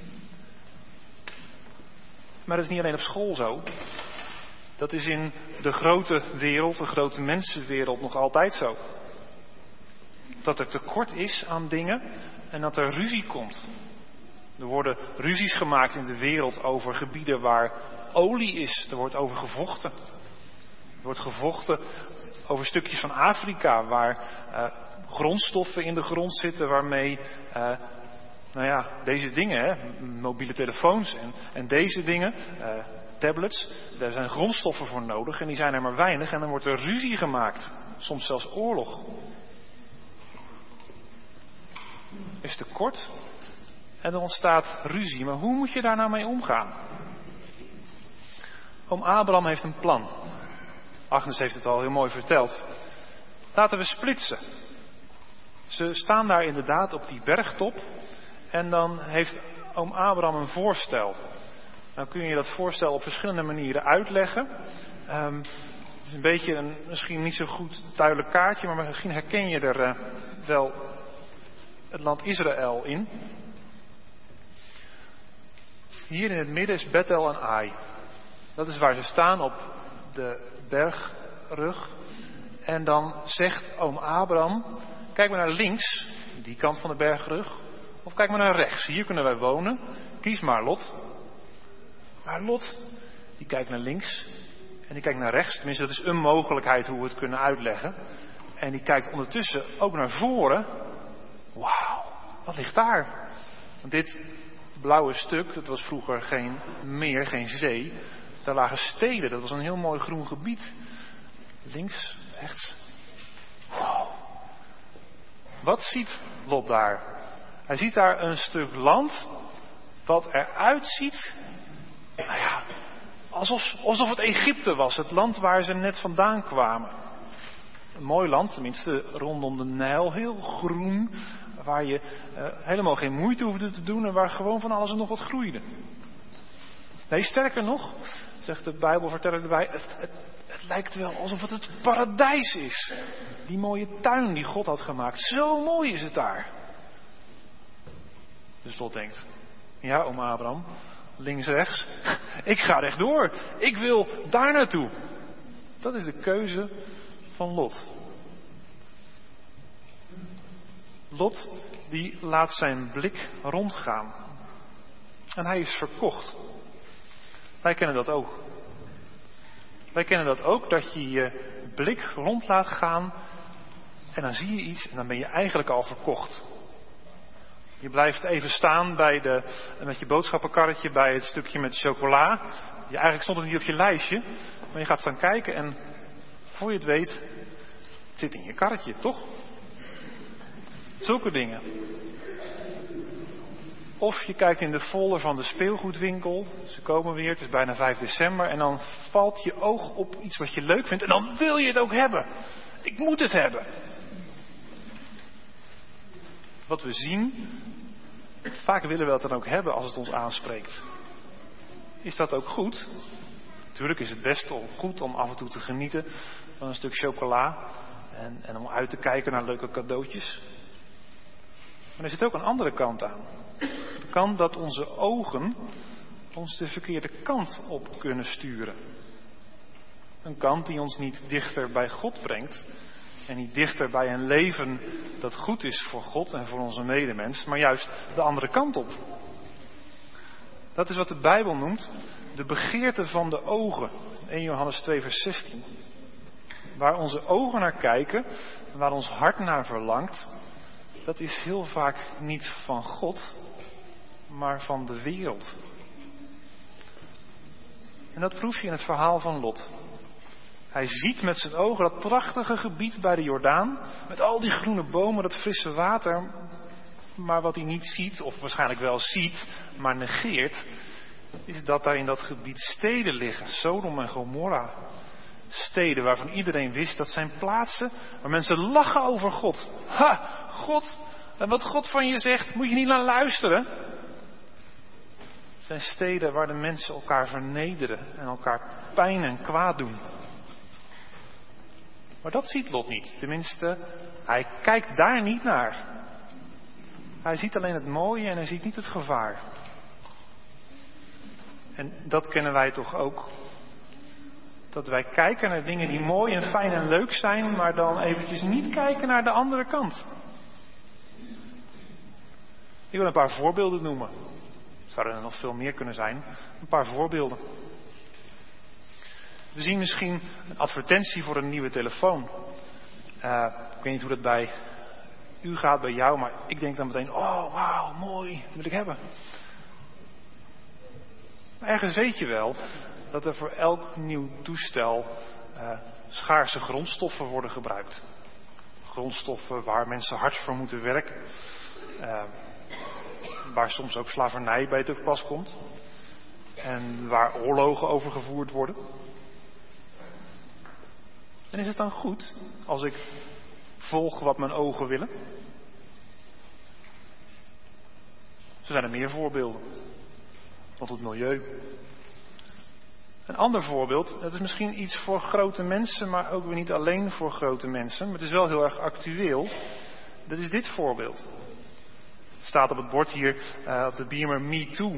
Maar dat is niet alleen op school zo. Dat is in de grote wereld, de grote mensenwereld nog altijd zo. Dat er tekort is aan dingen en dat er ruzie komt. Er worden ruzies gemaakt in de wereld over gebieden waar olie is. Er wordt over gevochten. Er wordt gevochten over stukjes van Afrika waar uh, grondstoffen in de grond zitten waarmee, uh, nou ja, deze dingen, hè, mobiele telefoons en, en deze dingen, uh, tablets, daar zijn grondstoffen voor nodig en die zijn er maar weinig en dan wordt er ruzie gemaakt. Soms zelfs oorlog. Er is tekort en er ontstaat ruzie. Maar hoe moet je daar nou mee omgaan? Oom Abraham heeft een plan. Agnes heeft het al heel mooi verteld. Laten we splitsen. Ze staan daar inderdaad op die bergtop. En dan heeft oom Abraham een voorstel. Nou kun je dat voorstel op verschillende manieren uitleggen. Um, het is een beetje een misschien niet zo goed duidelijk kaartje, maar misschien herken je er uh, wel het land Israël in. Hier in het midden is Bethel en Ai. Dat is waar ze staan op de bergrug. En dan zegt oom Abraham, kijk maar naar links, die kant van de bergrug. Of kijk maar naar rechts, hier kunnen wij wonen. Kies maar Lot. Maar Lot, die kijkt naar links en die kijkt naar rechts. Tenminste, dat is een mogelijkheid hoe we het kunnen uitleggen. En die kijkt ondertussen ook naar voren. Wauw, wat ligt daar? Want dit blauwe stuk, dat was vroeger geen meer, geen zee. Daar lagen steden, dat was een heel mooi groen gebied. Links, rechts. Wauw. Wat ziet Lot daar? Hij ziet daar een stuk land wat eruit ziet, nou ja, alsof, alsof het Egypte was, het land waar ze net vandaan kwamen. Een mooi land, tenminste rondom de Nijl, heel groen, waar je uh, helemaal geen moeite hoefde te doen en waar gewoon van alles en nog wat groeide. Nee, sterker nog, zegt de Bijbelverteller erbij, het, het, het lijkt wel alsof het het paradijs is. Die mooie tuin die God had gemaakt, zo mooi is het daar. Dus Lot denkt, ja oom Abraham, links, rechts, ik ga rechtdoor, ik wil daar naartoe. Dat is de keuze van Lot. Lot die laat zijn blik rondgaan. En hij is verkocht. Wij kennen dat ook. Wij kennen dat ook, dat je je blik rond laat gaan en dan zie je iets en dan ben je eigenlijk al verkocht. Je blijft even staan bij de, met je boodschappenkarretje bij het stukje met chocola. Je, eigenlijk stond het niet op je lijstje, maar je gaat staan kijken en voor je het weet, het zit in je karretje, toch? Zulke dingen. Of je kijkt in de folder van de speelgoedwinkel. Ze komen weer, het is bijna vijf december. En dan valt je oog op iets wat je leuk vindt. En dan wil je het ook hebben. Ik moet het hebben. Wat we zien, vaak willen we dat dan ook hebben als het ons aanspreekt. Is dat ook goed? Natuurlijk is het best om, goed om af en toe te genieten van een stuk chocola. En, en om uit te kijken naar leuke cadeautjes. Maar er zit ook een andere kant aan. kan dat onze ogen ons de verkeerde kant op kunnen sturen. Een kant die ons niet dichter bij God brengt en niet dichter bij een leven dat goed is voor God en voor onze medemens, maar juist de andere kant op. Dat is wat de Bijbel noemt de begeerte van de ogen. eerste Johannes twee vers zestien. Waar onze ogen naar kijken, waar ons hart naar verlangt, dat is heel vaak niet van God, maar van de wereld. En dat proef je in het verhaal van Lot. Hij ziet met zijn ogen dat prachtige gebied bij de Jordaan, met al die groene bomen, dat frisse water. Maar wat hij niet ziet, of waarschijnlijk wel ziet, maar negeert, is dat daar in dat gebied steden liggen. Sodom en Gomorra. Steden waarvan iedereen wist dat zijn plaatsen waar mensen lachen over God. Ha, God, en wat God van je zegt, moet je niet naar luisteren. Het zijn steden waar de mensen elkaar vernederen en elkaar pijn en kwaad doen. Maar dat ziet Lot niet. Tenminste, hij kijkt daar niet naar. Hij ziet alleen het mooie en hij ziet niet het gevaar. En dat kennen wij toch ook. Dat wij kijken naar dingen die mooi en fijn en leuk zijn, maar dan eventjes niet kijken naar de andere kant. Ik wil een paar voorbeelden noemen. Zouden er nog veel meer kunnen zijn. Een paar voorbeelden. We zien misschien een advertentie voor een nieuwe telefoon. Uh, ik weet niet hoe dat bij u gaat, bij jou, maar ik denk dan meteen, oh wauw, mooi, dat wil ik hebben. Maar ergens weet je wel dat er voor elk nieuw toestel uh, schaarse grondstoffen worden gebruikt. Grondstoffen waar mensen hard voor moeten werken. Uh, waar soms ook slavernij bij te pas komt. En waar oorlogen over gevoerd worden. En is het dan goed als ik volg wat mijn ogen willen? Zo zijn er meer voorbeelden. Rond het milieu. Een ander voorbeeld, dat is misschien iets voor grote mensen, maar ook weer niet alleen voor grote mensen. Maar het is wel heel erg actueel. Dat is dit voorbeeld. Er staat op het bord hier uh, op de Beamer Me Too.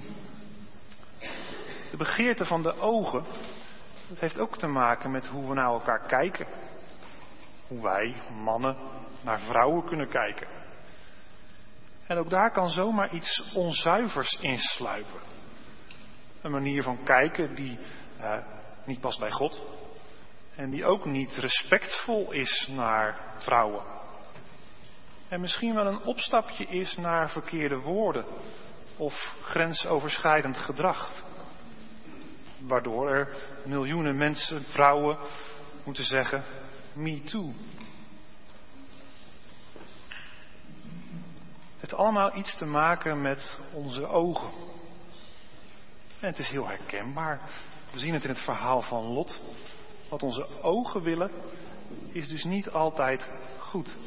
De begeerte van de ogen, dat heeft ook te maken met hoe we naar elkaar kijken. Hoe wij, mannen, naar vrouwen kunnen kijken. En ook daar kan zomaar iets onzuivers insluipen. Een manier van kijken die uh, niet past bij God. En die ook niet respectvol is naar vrouwen. En misschien wel een opstapje is naar verkeerde woorden. Of grensoverschrijdend gedrag. Waardoor er miljoenen mensen, vrouwen, moeten zeggen, me too. Het heeft allemaal iets te maken met onze ogen. En het is heel herkenbaar. We zien het in het verhaal van Lot. Wat onze ogen willen, is dus niet altijd goed.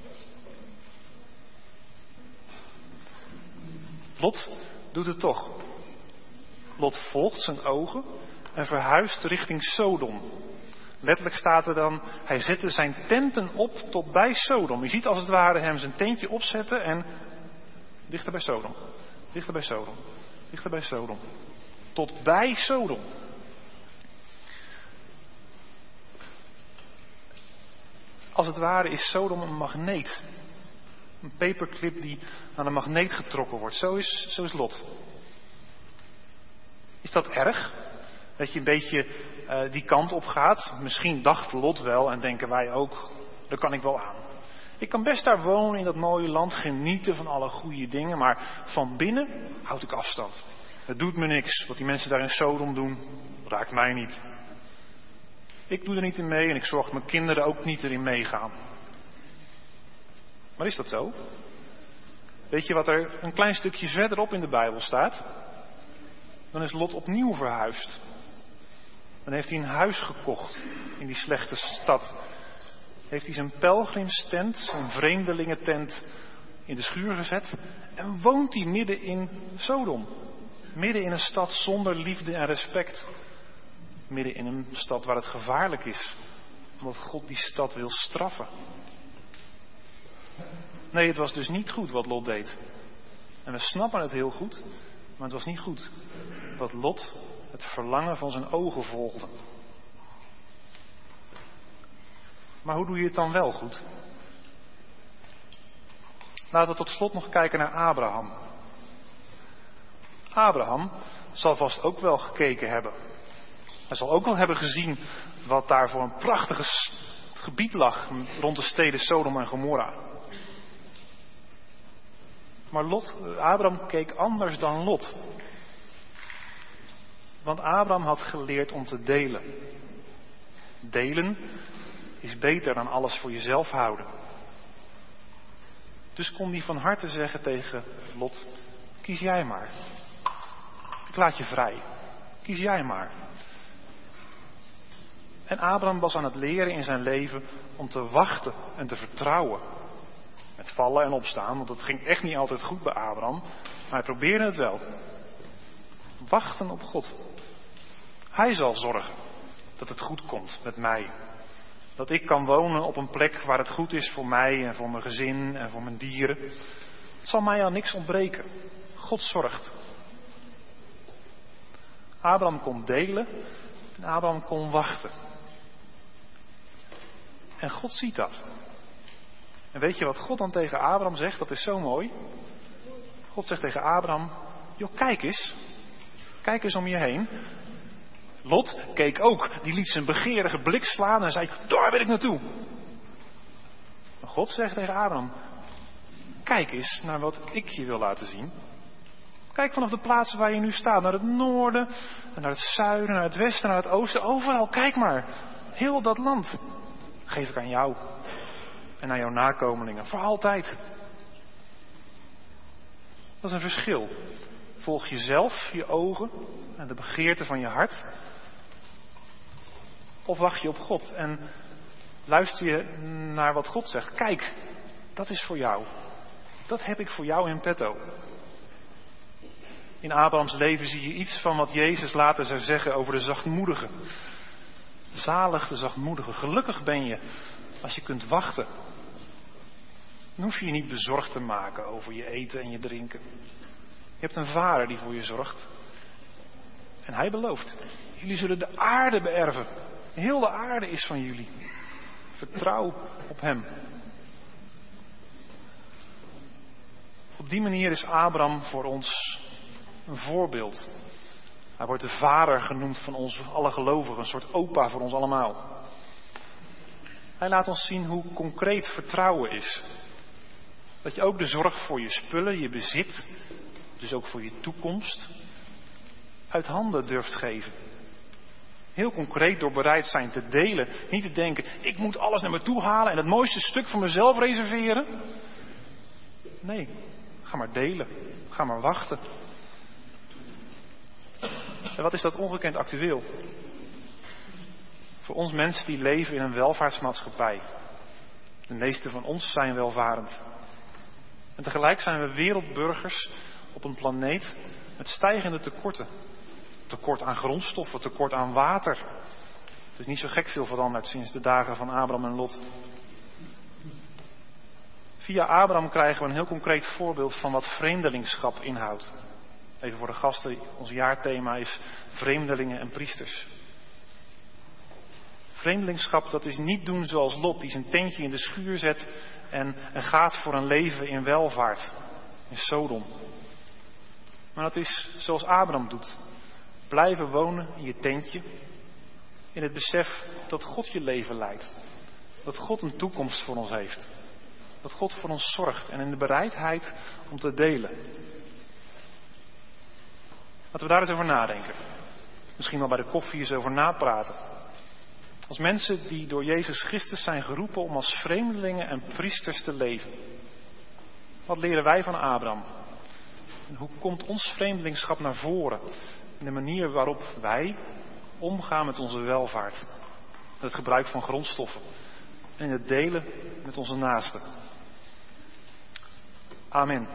Lot doet het toch. Lot volgt zijn ogen en verhuist richting Sodom. Letterlijk staat er dan, hij zette zijn tenten op tot bij Sodom. Je ziet als het ware hem zijn tentje opzetten en dichter bij Sodom. Dichter bij Sodom. Dichter bij Sodom. Tot bij Sodom. Als het ware is Sodom een magneet. Een paperclip die aan een magneet getrokken wordt. Zo is, zo is Lot. Is dat erg? Dat je een beetje uh, die kant op gaat? Misschien dacht Lot wel en denken wij ook, daar kan ik wel aan. Ik kan best daar wonen in dat mooie land, genieten van alle goede dingen, maar van binnen houd ik afstand. Het doet me niks. Wat die mensen daar in Sodom doen, raakt mij niet. Ik doe er niet in mee en ik zorg dat mijn kinderen ook niet erin meegaan. Maar is dat zo? Weet je wat er een klein stukje verderop in de Bijbel staat? Dan is Lot opnieuw verhuisd. Dan heeft hij een huis gekocht in die slechte stad. Heeft hij zijn pelgrimstent, zijn vreemdelingentent in de schuur gezet. En woont hij midden in Sodom. Midden in een stad zonder liefde en respect. Midden in een stad waar het gevaarlijk is. Omdat God die stad wil straffen. Nee, het was dus niet goed wat Lot deed. En we snappen het heel goed, maar het was niet goed. Dat Lot het verlangen van zijn ogen volgde. Maar hoe doe je het dan wel goed? Laten we tot slot nog kijken naar Abraham. Abraham zal vast ook wel gekeken hebben. Hij zal ook wel hebben gezien wat daar voor een prachtige gebied lag rond de steden Sodom en Gomorra. Maar Lot, Abraham keek anders dan Lot. Want Abraham had geleerd om te delen. Delen is beter dan alles voor jezelf houden. Dus kon hij van harte zeggen tegen Lot, kies jij maar. Ik laat je vrij. Kies jij maar. En Abraham was aan het leren in zijn leven om te wachten en te vertrouwen. Met vallen en opstaan, want het ging echt niet altijd goed bij Abraham. Maar hij probeerde het wel. Wachten op God. Hij zal zorgen dat het goed komt met mij. Dat ik kan wonen op een plek waar het goed is voor mij en voor mijn gezin en voor mijn dieren. Het zal mij aan niks ontbreken. God zorgt. Abraham kon delen en Abraham kon wachten. En God ziet dat. En weet je wat God dan tegen Abraham zegt? Dat is zo mooi. God zegt tegen Abraham, joh, kijk eens. Kijk eens om je heen. Lot keek ook. Die liet zijn begeerige blik slaan en zei, daar wil ik naartoe. Maar God zegt tegen Abraham, kijk eens naar wat ik je wil laten zien. Kijk vanaf de plaatsen waar je nu staat. Naar het noorden, naar het zuiden, naar het westen, naar het oosten. Overal, kijk maar. Heel dat land geef ik aan jou. En aan jouw nakomelingen. Voor altijd. Dat is een verschil. Volg jezelf, je ogen en de begeerte van je hart. Of wacht je op God en luister je naar wat God zegt. Kijk, dat is voor jou. Dat heb ik voor jou in petto. In Abrahams leven zie je iets van wat Jezus later zou zeggen over de zachtmoedige. Zalig de zachtmoedige. Gelukkig ben je als je kunt wachten. Dan hoef je je niet bezorgd te maken over je eten en je drinken. Je hebt een vader die voor je zorgt. En hij belooft, jullie zullen de aarde beërven. Heel de aarde is van jullie. Vertrouw op hem. Op die manier is Abraham voor ons een voorbeeld. Hij wordt de vader genoemd van ons alle gelovigen. Een soort opa voor ons allemaal. Hij laat ons zien hoe concreet vertrouwen is. Dat je ook de zorg voor je spullen, je bezit, dus ook voor je toekomst, uit handen durft geven. Heel concreet door bereid zijn te delen. Niet te denken, ik moet alles naar me toe halen en het mooiste stuk voor mezelf reserveren. Nee, ga maar delen. Ga maar wachten. En wat is dat ongekend actueel? Voor ons mensen die leven in een welvaartsmaatschappij. De meeste van ons zijn welvarend. En tegelijk zijn we wereldburgers op een planeet met stijgende tekorten. Tekort aan grondstoffen, tekort aan water. Het is niet zo gek veel veranderd sinds de dagen van Abraham en Lot. Via Abraham krijgen we een heel concreet voorbeeld van wat vreemdelingschap inhoudt. Even voor de gasten, ons jaarthema is vreemdelingen en priesters. Vreemdelingschap, dat is niet doen zoals Lot, die zijn tentje in de schuur zet en, en gaat voor een leven in welvaart, in Sodom. Maar dat is zoals Abraham doet. Blijven wonen in je tentje, in het besef dat God je leven leidt. Dat God een toekomst voor ons heeft. Dat God voor ons zorgt en in de bereidheid om te delen. Laten we daar eens over nadenken. Misschien wel bij de koffie eens over napraten. Als mensen die door Jezus Christus zijn geroepen om als vreemdelingen en priesters te leven. Wat leren wij van Abraham? En hoe komt ons vreemdelingschap naar voren? In de manier waarop wij omgaan met onze welvaart. Met het gebruik van grondstoffen. En in het delen met onze naasten. Amen.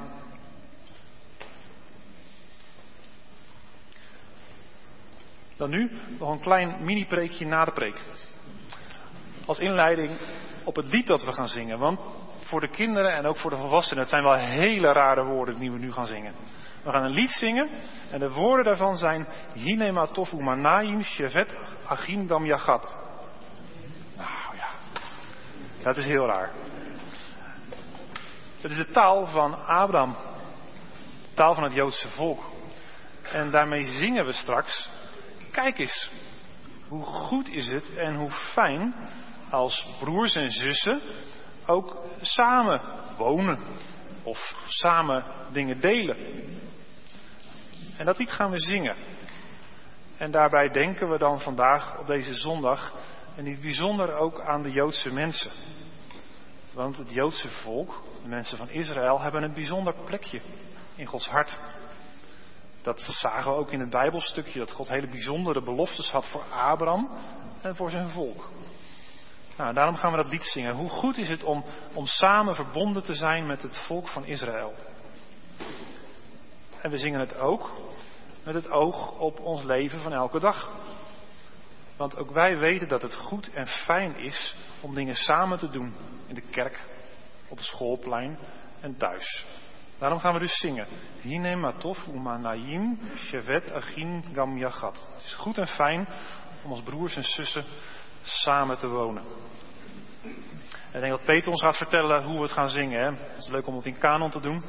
Dan nu nog een klein mini-preekje na de preek. Als inleiding op het lied dat we gaan zingen. Want voor de kinderen en ook voor de volwassenen. Het zijn wel hele rare woorden die we nu gaan zingen. We gaan een lied zingen en de woorden daarvan zijn Hinema tofu manayim shevet achin gam yachat. Nou ja, dat is heel raar. Het is de taal van Abraham, de taal van het Joodse volk. En daarmee zingen we straks, kijk eens, hoe goed is het en hoe fijn als broers en zussen ook samen wonen of samen dingen delen. En dat lied gaan we zingen. En daarbij denken we dan vandaag op deze zondag en in het bijzonder ook aan de Joodse mensen. Want het Joodse volk, de mensen van Israël, hebben een bijzonder plekje in Gods hart. Dat zagen we ook in het Bijbelstukje, dat God hele bijzondere beloftes had voor Abraham en voor zijn volk. Nou, daarom gaan we dat lied zingen. Hoe goed is het om, om samen verbonden te zijn met het volk van Israël. En we zingen het ook met het oog op ons leven van elke dag. Want ook wij weten dat het goed en fijn is om dingen samen te doen. In de kerk, op het schoolplein en thuis. Daarom gaan we dus zingen. Hine matov umanayim shevet achin gam yachat. Het is goed en fijn om als broers en zussen samen te wonen. En ik denk dat Peter ons gaat vertellen hoe we het gaan zingen. Hè? Het is leuk om het in kanon te doen.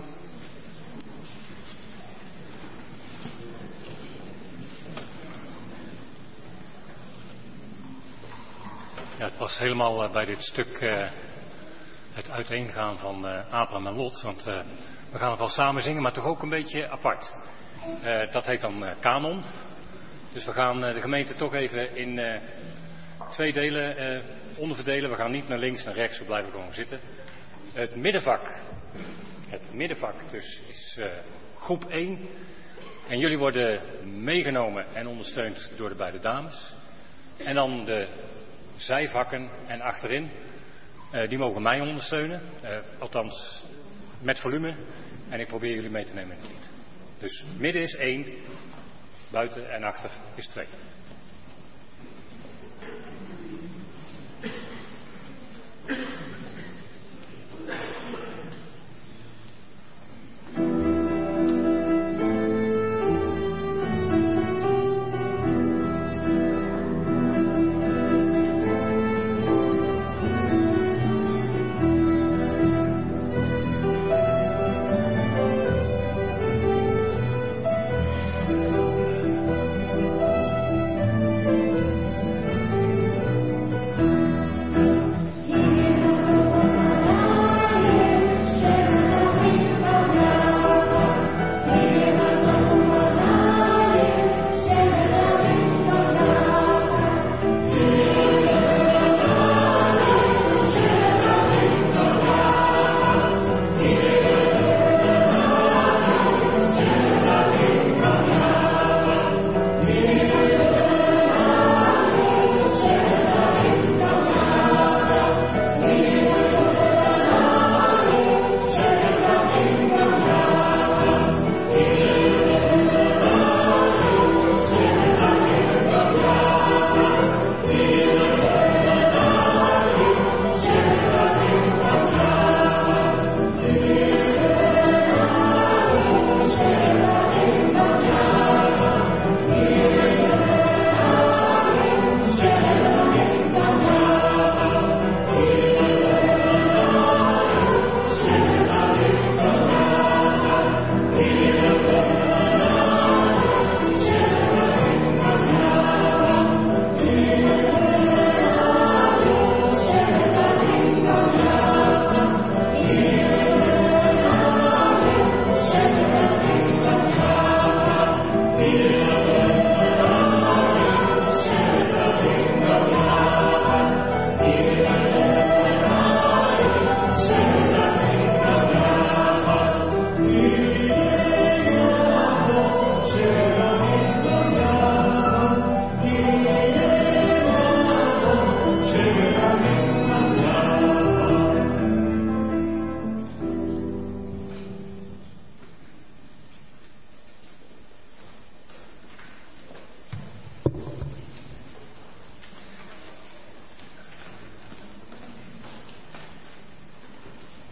Ja, het past helemaal bij dit stuk uh, het uiteengaan van uh, Abraham en Lot. Want uh, we gaan het wel samen zingen, maar toch ook een beetje apart. Uh, dat heet dan uh, kanon. Dus we gaan uh, de gemeente toch even in uh, twee delen uh, onderverdelen. We gaan niet naar links, naar rechts, we blijven gewoon zitten. Het middenvak, het middenvak dus is uh, groep één. En jullie worden meegenomen en ondersteund door de beide dames. En dan de zijvakken en achterin, uh, die mogen mij ondersteunen. Uh, althans, met volume. En ik probeer jullie mee te nemen in het lied. Dus midden is één, buiten en achter is twee.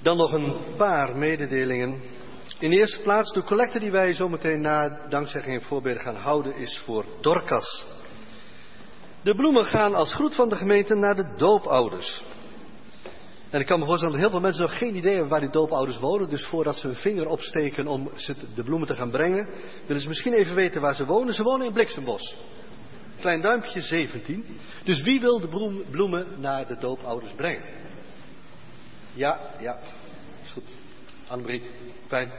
Dan nog een paar mededelingen. In de eerste plaats, de collecte die wij zometeen na dankzegging en voorbeden gaan houden is voor Dorcas. De bloemen gaan als groet van de gemeente naar de doopouders. En ik kan me voorstellen dat heel veel mensen nog geen idee hebben waar die doopouders wonen. Dus voordat ze hun vinger opsteken om de bloemen te gaan brengen, willen ze misschien even weten waar ze wonen. Ze wonen in Bliksembos. Klein duimpje zeventien. Dus wie wil de bloemen naar de doopouders brengen? Ja, ja. Is goed. Annemarie, fijn.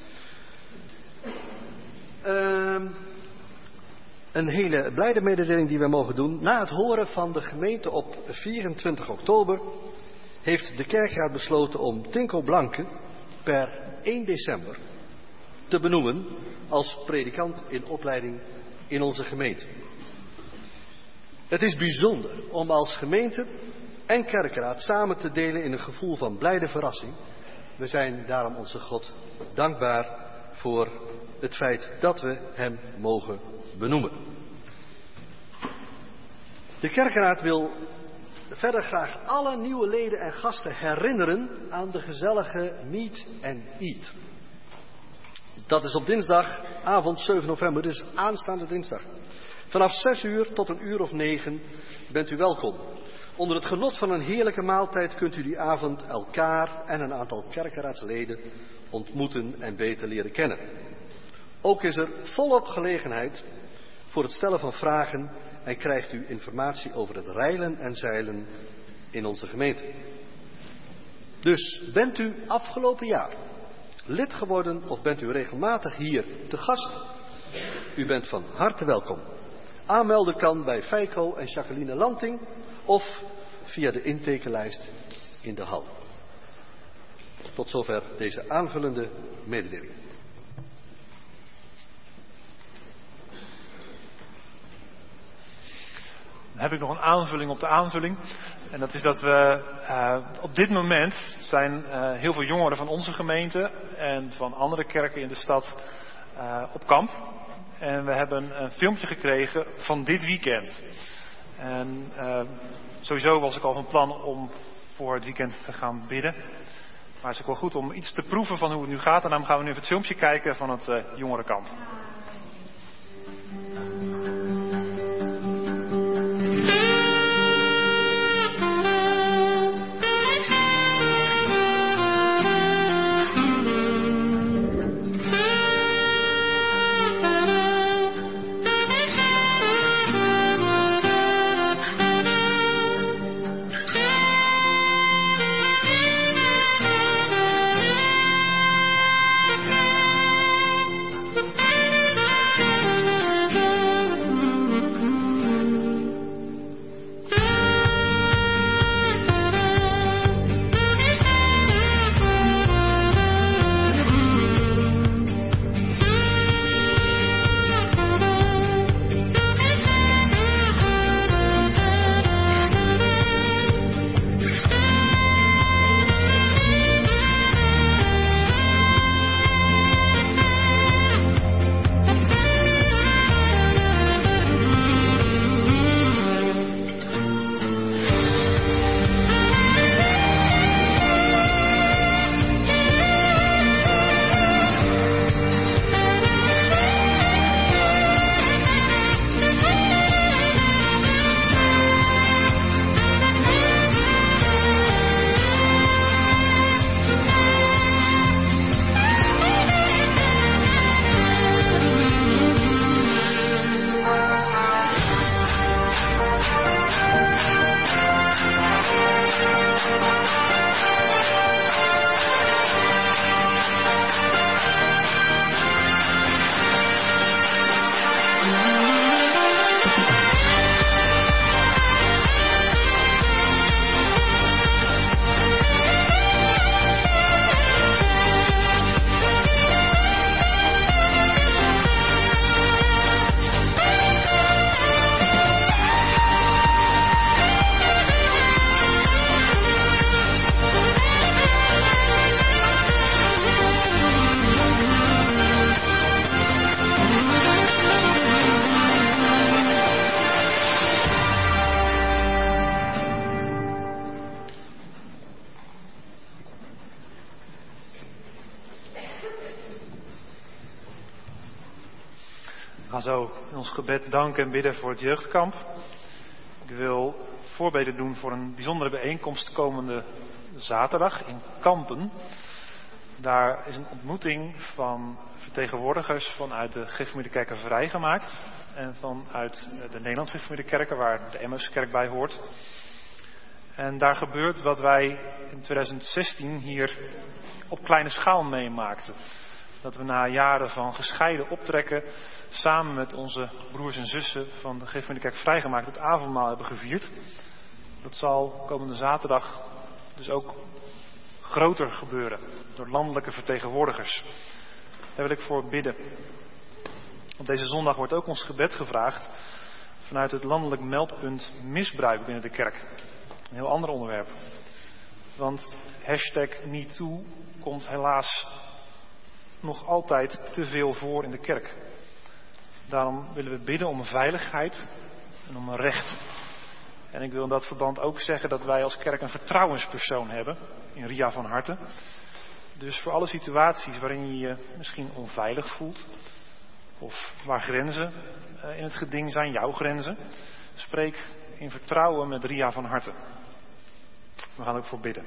Uh, een hele blijde mededeling die wij mogen doen. Na het horen van de gemeente op vierentwintig oktober heeft de kerkraad besloten om Tinko Blanke per één december te benoemen als predikant in opleiding in onze gemeente. Het is bijzonder om als gemeente en kerkraad samen te delen in een gevoel van blijde verrassing. We zijn daarom onze God dankbaar voor het feit dat we hem mogen benoemen. De kerkraad wil verder graag alle nieuwe leden en gasten herinneren aan de gezellige Meet and Eat. Dat is op dinsdagavond zeven november, dus aanstaande dinsdag. Vanaf zes uur tot een uur of negen bent u welkom. Onder het genot van een heerlijke maaltijd kunt u die avond elkaar en een aantal kerkraadsleden ontmoeten en beter leren kennen. Ook is er volop gelegenheid voor het stellen van vragen en krijgt u informatie over het reilen en zeilen in onze gemeente. Dus bent u afgelopen jaar lid geworden of bent u regelmatig hier te gast? U bent van harte welkom. Aanmelden kan bij Feiko en Jacqueline Lanting of via de intekenlijst in de hal. Tot zover deze aanvullende mededeling. Dan heb ik nog een aanvulling op de aanvulling. En dat is dat we uh, op dit moment zijn uh, heel veel jongeren van onze gemeente en van andere kerken in de stad uh, op kamp. En we hebben een filmpje gekregen van dit weekend. En uh, sowieso was ik al van plan om voor het weekend te gaan bidden. Maar het is ook wel goed om iets te proeven van hoe het nu gaat. En daarom gaan we nu even het filmpje kijken van het uh, jongerenkamp. Thank you. We gaan zo in ons gebed danken en bidden voor het jeugdkamp. Ik wil voorbeden doen voor een bijzondere bijeenkomst komende zaterdag in Kampen. Daar is een ontmoeting van vertegenwoordigers vanuit de Gereformeerde Kerken vrijgemaakt. En vanuit de Nederlandse Gereformeerde Kerken, waar de Emmauskerk bij hoort. En daar gebeurt wat wij in twintig zestien hier op kleine schaal meemaakten. Dat we na jaren van gescheiden optrekken samen met onze broers en zussen van de Gereformeerde Kerk vrijgemaakt het avondmaal hebben gevierd. Dat zal komende zaterdag dus ook groter gebeuren door landelijke vertegenwoordigers. Daar wil ik voor bidden. Want deze zondag wordt ook ons gebed gevraagd vanuit het landelijk meldpunt misbruik binnen de kerk. Een heel ander onderwerp. Want hashtag MeToo komt helaas nog altijd te veel voor in de kerk. Daarom willen we bidden om veiligheid en om recht. En ik wil in dat verband ook zeggen dat wij als kerk een vertrouwenspersoon hebben in Ria van Harten. Dus voor alle situaties waarin je je misschien onveilig voelt, of waar grenzen in het geding zijn, jouw grenzen, spreek in vertrouwen met Ria van Harten. We gaan ook voor bidden.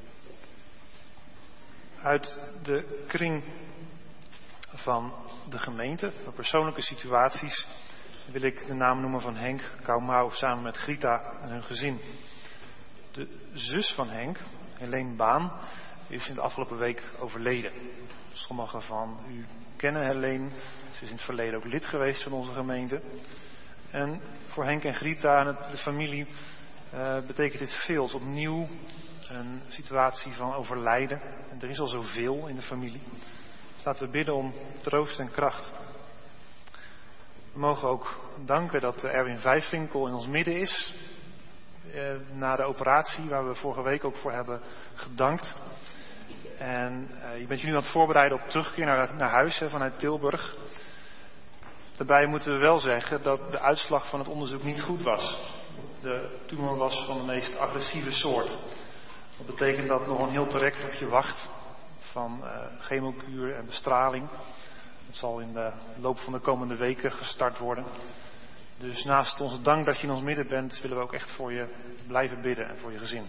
Uit de kring van de gemeente, van persoonlijke situaties, wil ik de naam noemen van Henk Kaumau samen met Grita en hun gezin. De zus van Henk, Helene Baan, is in de afgelopen week overleden. Sommigen van u kennen Helene. Ze is in het verleden ook lid geweest van onze gemeente. En voor Henk en Grita en de familie uh, betekent dit veel. Het is opnieuw een situatie van overlijden. En er is al zoveel in de familie. Dus laten we bidden om troost en kracht. We mogen ook danken dat Erwin Vijfwinkel in ons midden is. Uh, na de operatie waar we vorige week ook voor hebben gedankt. En uh, je bent je nu aan het voorbereiden op terugkeer naar, naar huis hè, vanuit Tilburg. Daarbij moeten we wel zeggen dat de uitslag van het onderzoek niet goed was. De tumor was van de meest agressieve soort. Dat betekent dat nog een heel traject op je wacht van uh, chemokuur en bestraling. Het zal in de loop van de komende weken gestart worden. Dus naast onze dank dat je in ons midden bent, willen we ook echt voor je blijven bidden en voor je gezin.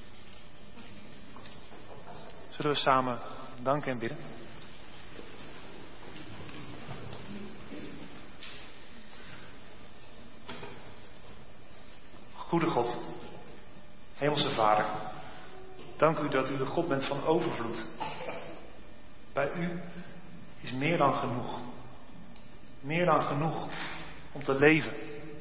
Zullen we samen danken en bidden? Goede God, Hemelse Vader, dank u dat u de God bent van overvloed. Bij u is meer dan genoeg. Meer dan genoeg om te leven.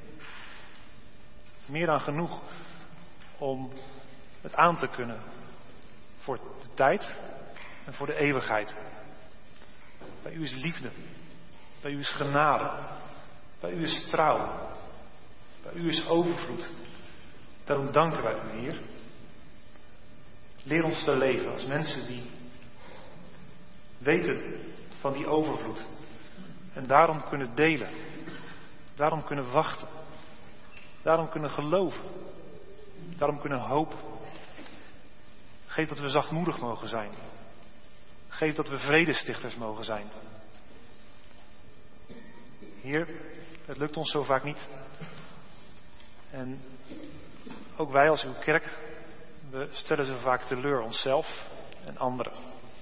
Meer dan genoeg om het aan te kunnen voor de tijd en voor de eeuwigheid. Bij u is liefde. Bij u is genade. Bij u is trouw. Bij u is overvloed. Daarom danken wij u, Heer. Leer ons te leven als mensen die weten van die overvloed. En daarom kunnen delen. Daarom kunnen wachten. Daarom kunnen geloven. Daarom kunnen hopen. Geef dat we zachtmoedig mogen zijn. Geef dat we vredestichters mogen zijn. Heer, het lukt ons zo vaak niet. En ook wij als uw kerk, we stellen zo vaak teleur onszelf en anderen.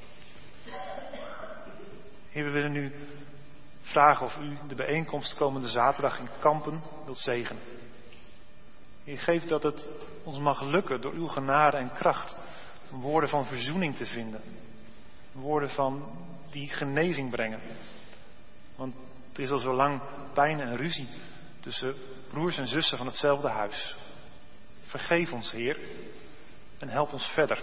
Heer, we willen nu vragen of u de bijeenkomst komende zaterdag in Kampen wilt zegenen. Heer, geef dat het ons mag lukken door uw genade en kracht woorden van verzoening te vinden. Woorden van die genezing brengen. Want er is al zo lang pijn en ruzie tussen broers en zussen van hetzelfde huis. Vergeef ons, Heer, en help ons verder.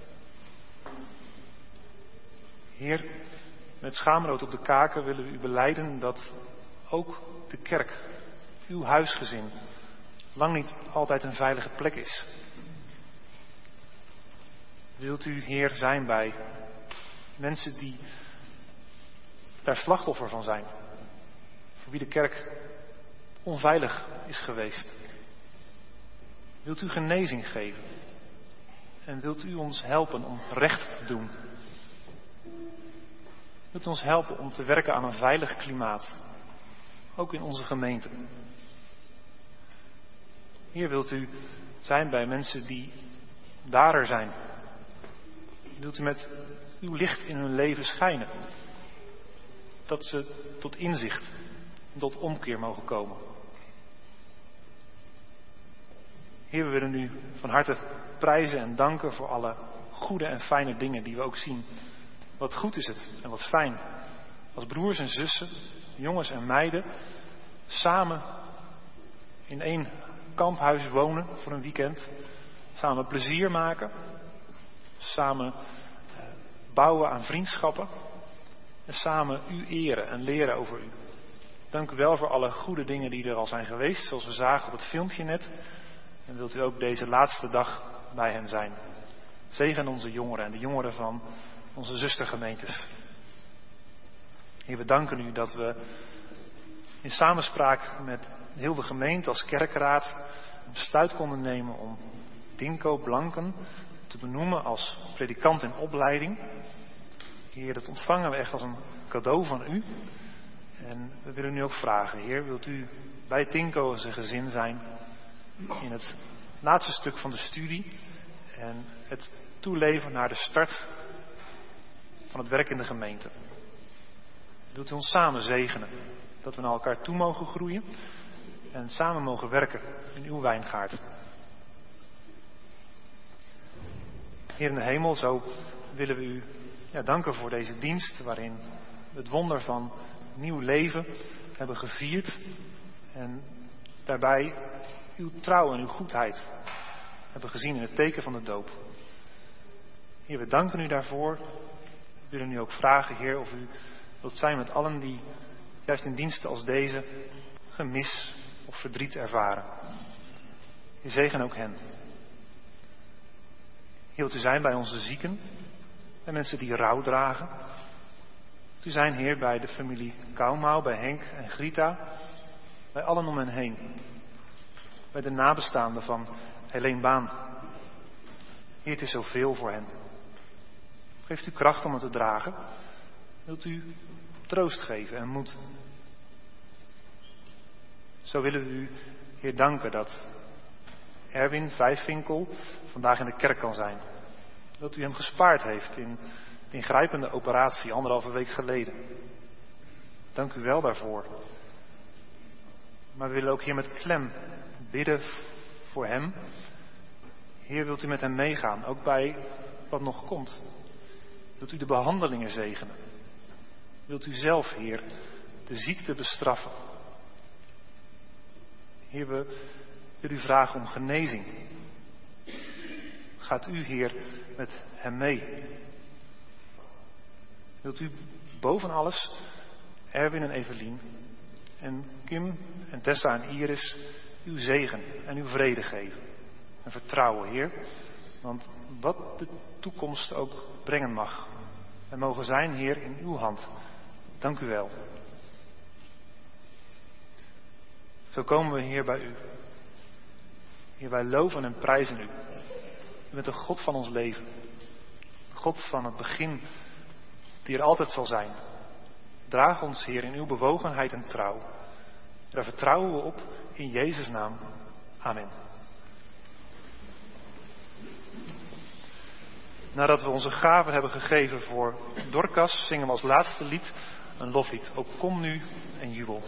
Heer, met schaamrood op de kaken willen we u belijden dat ook de kerk, uw huisgezin, lang niet altijd een veilige plek is. Wilt u, Heer, zijn bij mensen die daar slachtoffer van zijn. Voor wie de kerk onveilig is geweest. Wilt u genezing geven. En wilt u ons helpen om recht te doen. Wilt u ons helpen om te werken aan een veilig klimaat. ook in onze gemeente. Heer, wilt u zijn bij mensen die dader zijn. Wilt u met uw licht in hun leven schijnen. Dat ze tot inzicht en tot omkeer mogen komen. Heer, we willen u van harte prijzen en danken voor alle goede en fijne dingen die we ook zien. Wat goed is het en wat fijn. Als broers en zussen, jongens en meiden, samen in één kamphuis wonen voor een weekend. Samen plezier maken. Samen bouwen aan vriendschappen. En samen u eren en leren over u. Dank u wel voor alle goede dingen die er al zijn geweest, zoals we zagen op het filmpje net. En wilt u ook deze laatste dag bij hen zijn. Zegen onze jongeren en de jongeren van onze zustergemeentes. Heer, we danken u dat we in samenspraak met heel de gemeente als kerkraad een besluit konden nemen om Dinko Blanken te benoemen als predikant in opleiding. Heer, dat ontvangen we echt als een cadeau van u. En we willen u ook vragen, Heer, wilt u bij Dinko en zijn gezin zijn in het laatste stuk van de studie en het toeleven naar de start van het werk in de gemeente. Wilt u ons samen zegenen, dat we naar elkaar toe mogen groeien en samen mogen werken in uw wijngaard. Heer in de hemel, zo willen we u ja, danken voor deze dienst waarin we het wonder van nieuw leven hebben gevierd en daarbij uw trouw en uw goedheid hebben gezien in het teken van de doop. Heer, we danken u daarvoor. We willen u ook vragen, Heer, of u wilt zijn met allen die juist in diensten als deze gemis of verdriet ervaren. Heer, zegen ook hen. Heer, wilt u zijn bij onze zieken, bij mensen die rouw dragen. Wilt u zijn, Heer, bij de familie Kaumau, bij Henk en Grita, bij allen om hen heen. Bij de nabestaanden van Helene Baan. Heer, het is zoveel voor hen. Geeft u kracht om het te dragen. Wilt u troost geven en moed. Zo willen we u, Heer, danken dat Erwin Vijfwinkel vandaag in de kerk kan zijn. Dat u hem gespaard heeft in de ingrijpende operatie anderhalve week geleden. Dank u wel daarvoor. Maar we willen ook hier met klem bidden voor hem. Heer, wilt u met hem meegaan, ook bij wat nog komt. Wilt u de behandelingen zegenen. Wilt u zelf, Heer, de ziekte bestraffen. Heer, we willen u vragen om genezing. Gaat u, Heer, met hem mee. Wilt u boven alles Erwin en Evelien en Kim en Tessa en Iris uw zegen en uw vrede geven. En vertrouwen, Heer. Want wat de toekomst ook brengen mag. Wij mogen zijn, Heer, in uw hand. Dank u wel. Zo komen we, Heer, bij u. Heer, wij loven en prijzen u. U bent de God van ons leven. God van het begin, die er altijd zal zijn. Draag ons, Heer, in uw bewogenheid en trouw. Daar vertrouwen we op in Jezus' naam. Amen. Nadat we onze gaven hebben gegeven voor Dorcas, zingen we als laatste lied een loflied. Ook kom nu en jubel.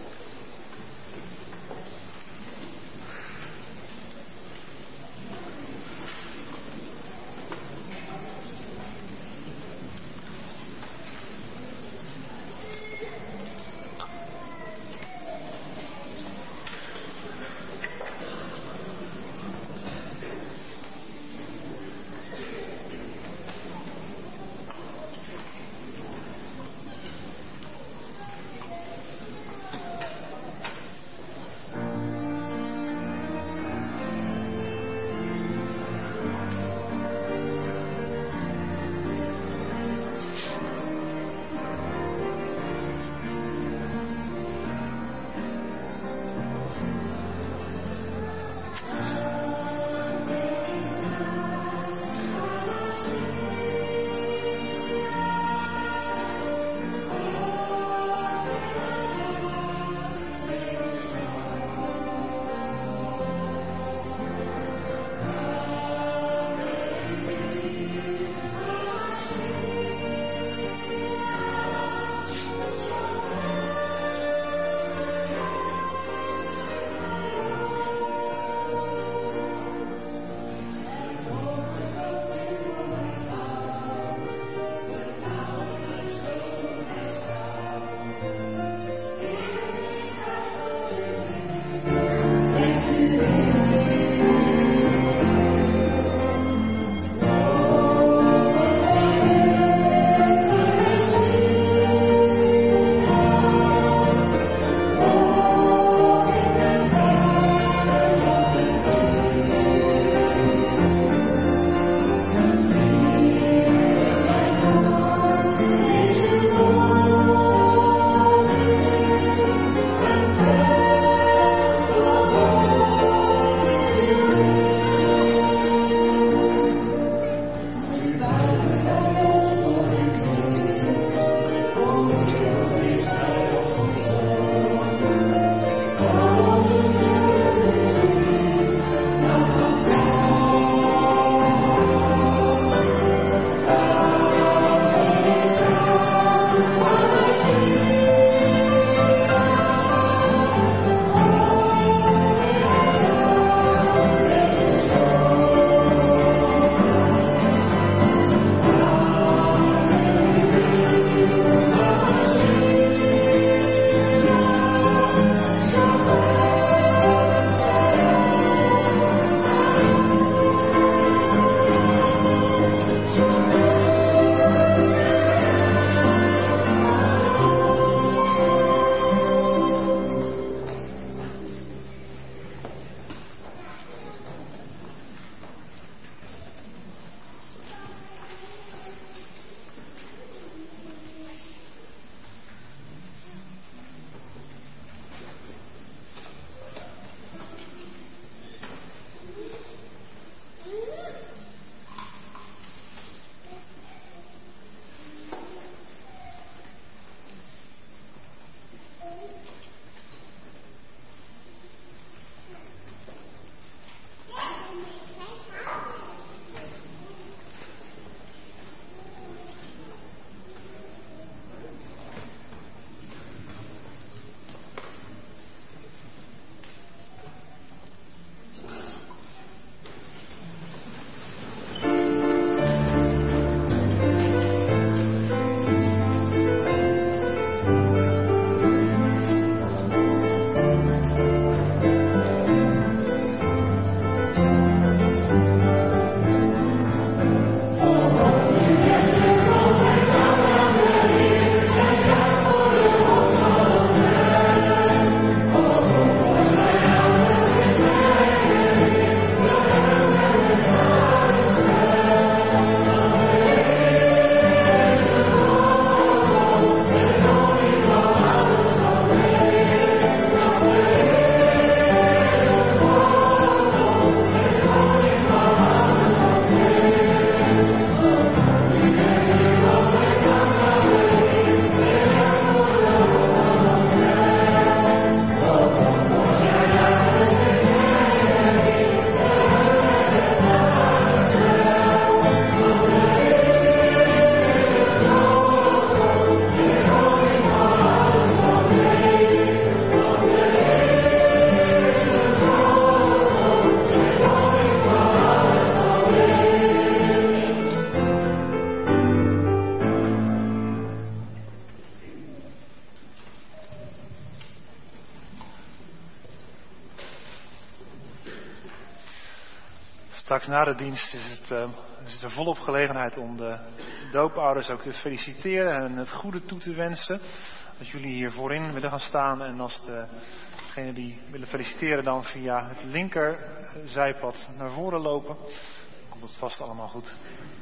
Straks na de dienst is het, uh, is het er volop gelegenheid om de doopouders ook te feliciteren en het goede toe te wensen. Als jullie hier voorin willen gaan staan en als degenen die willen feliciteren dan via het linkerzijpad naar voren lopen, dan komt het vast allemaal goed.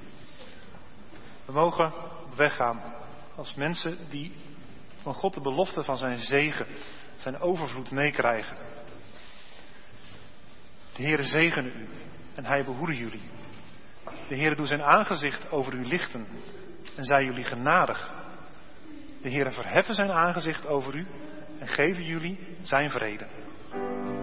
We mogen op weg gaan als mensen die van God de belofte van zijn zegen, zijn overvloed meekrijgen. De Heere zegene u en hij behoede jullie. De Heere doet zijn aangezicht over u lichten en zij jullie genadig. De Heere verheffen zijn aangezicht over u en geven jullie zijn vrede.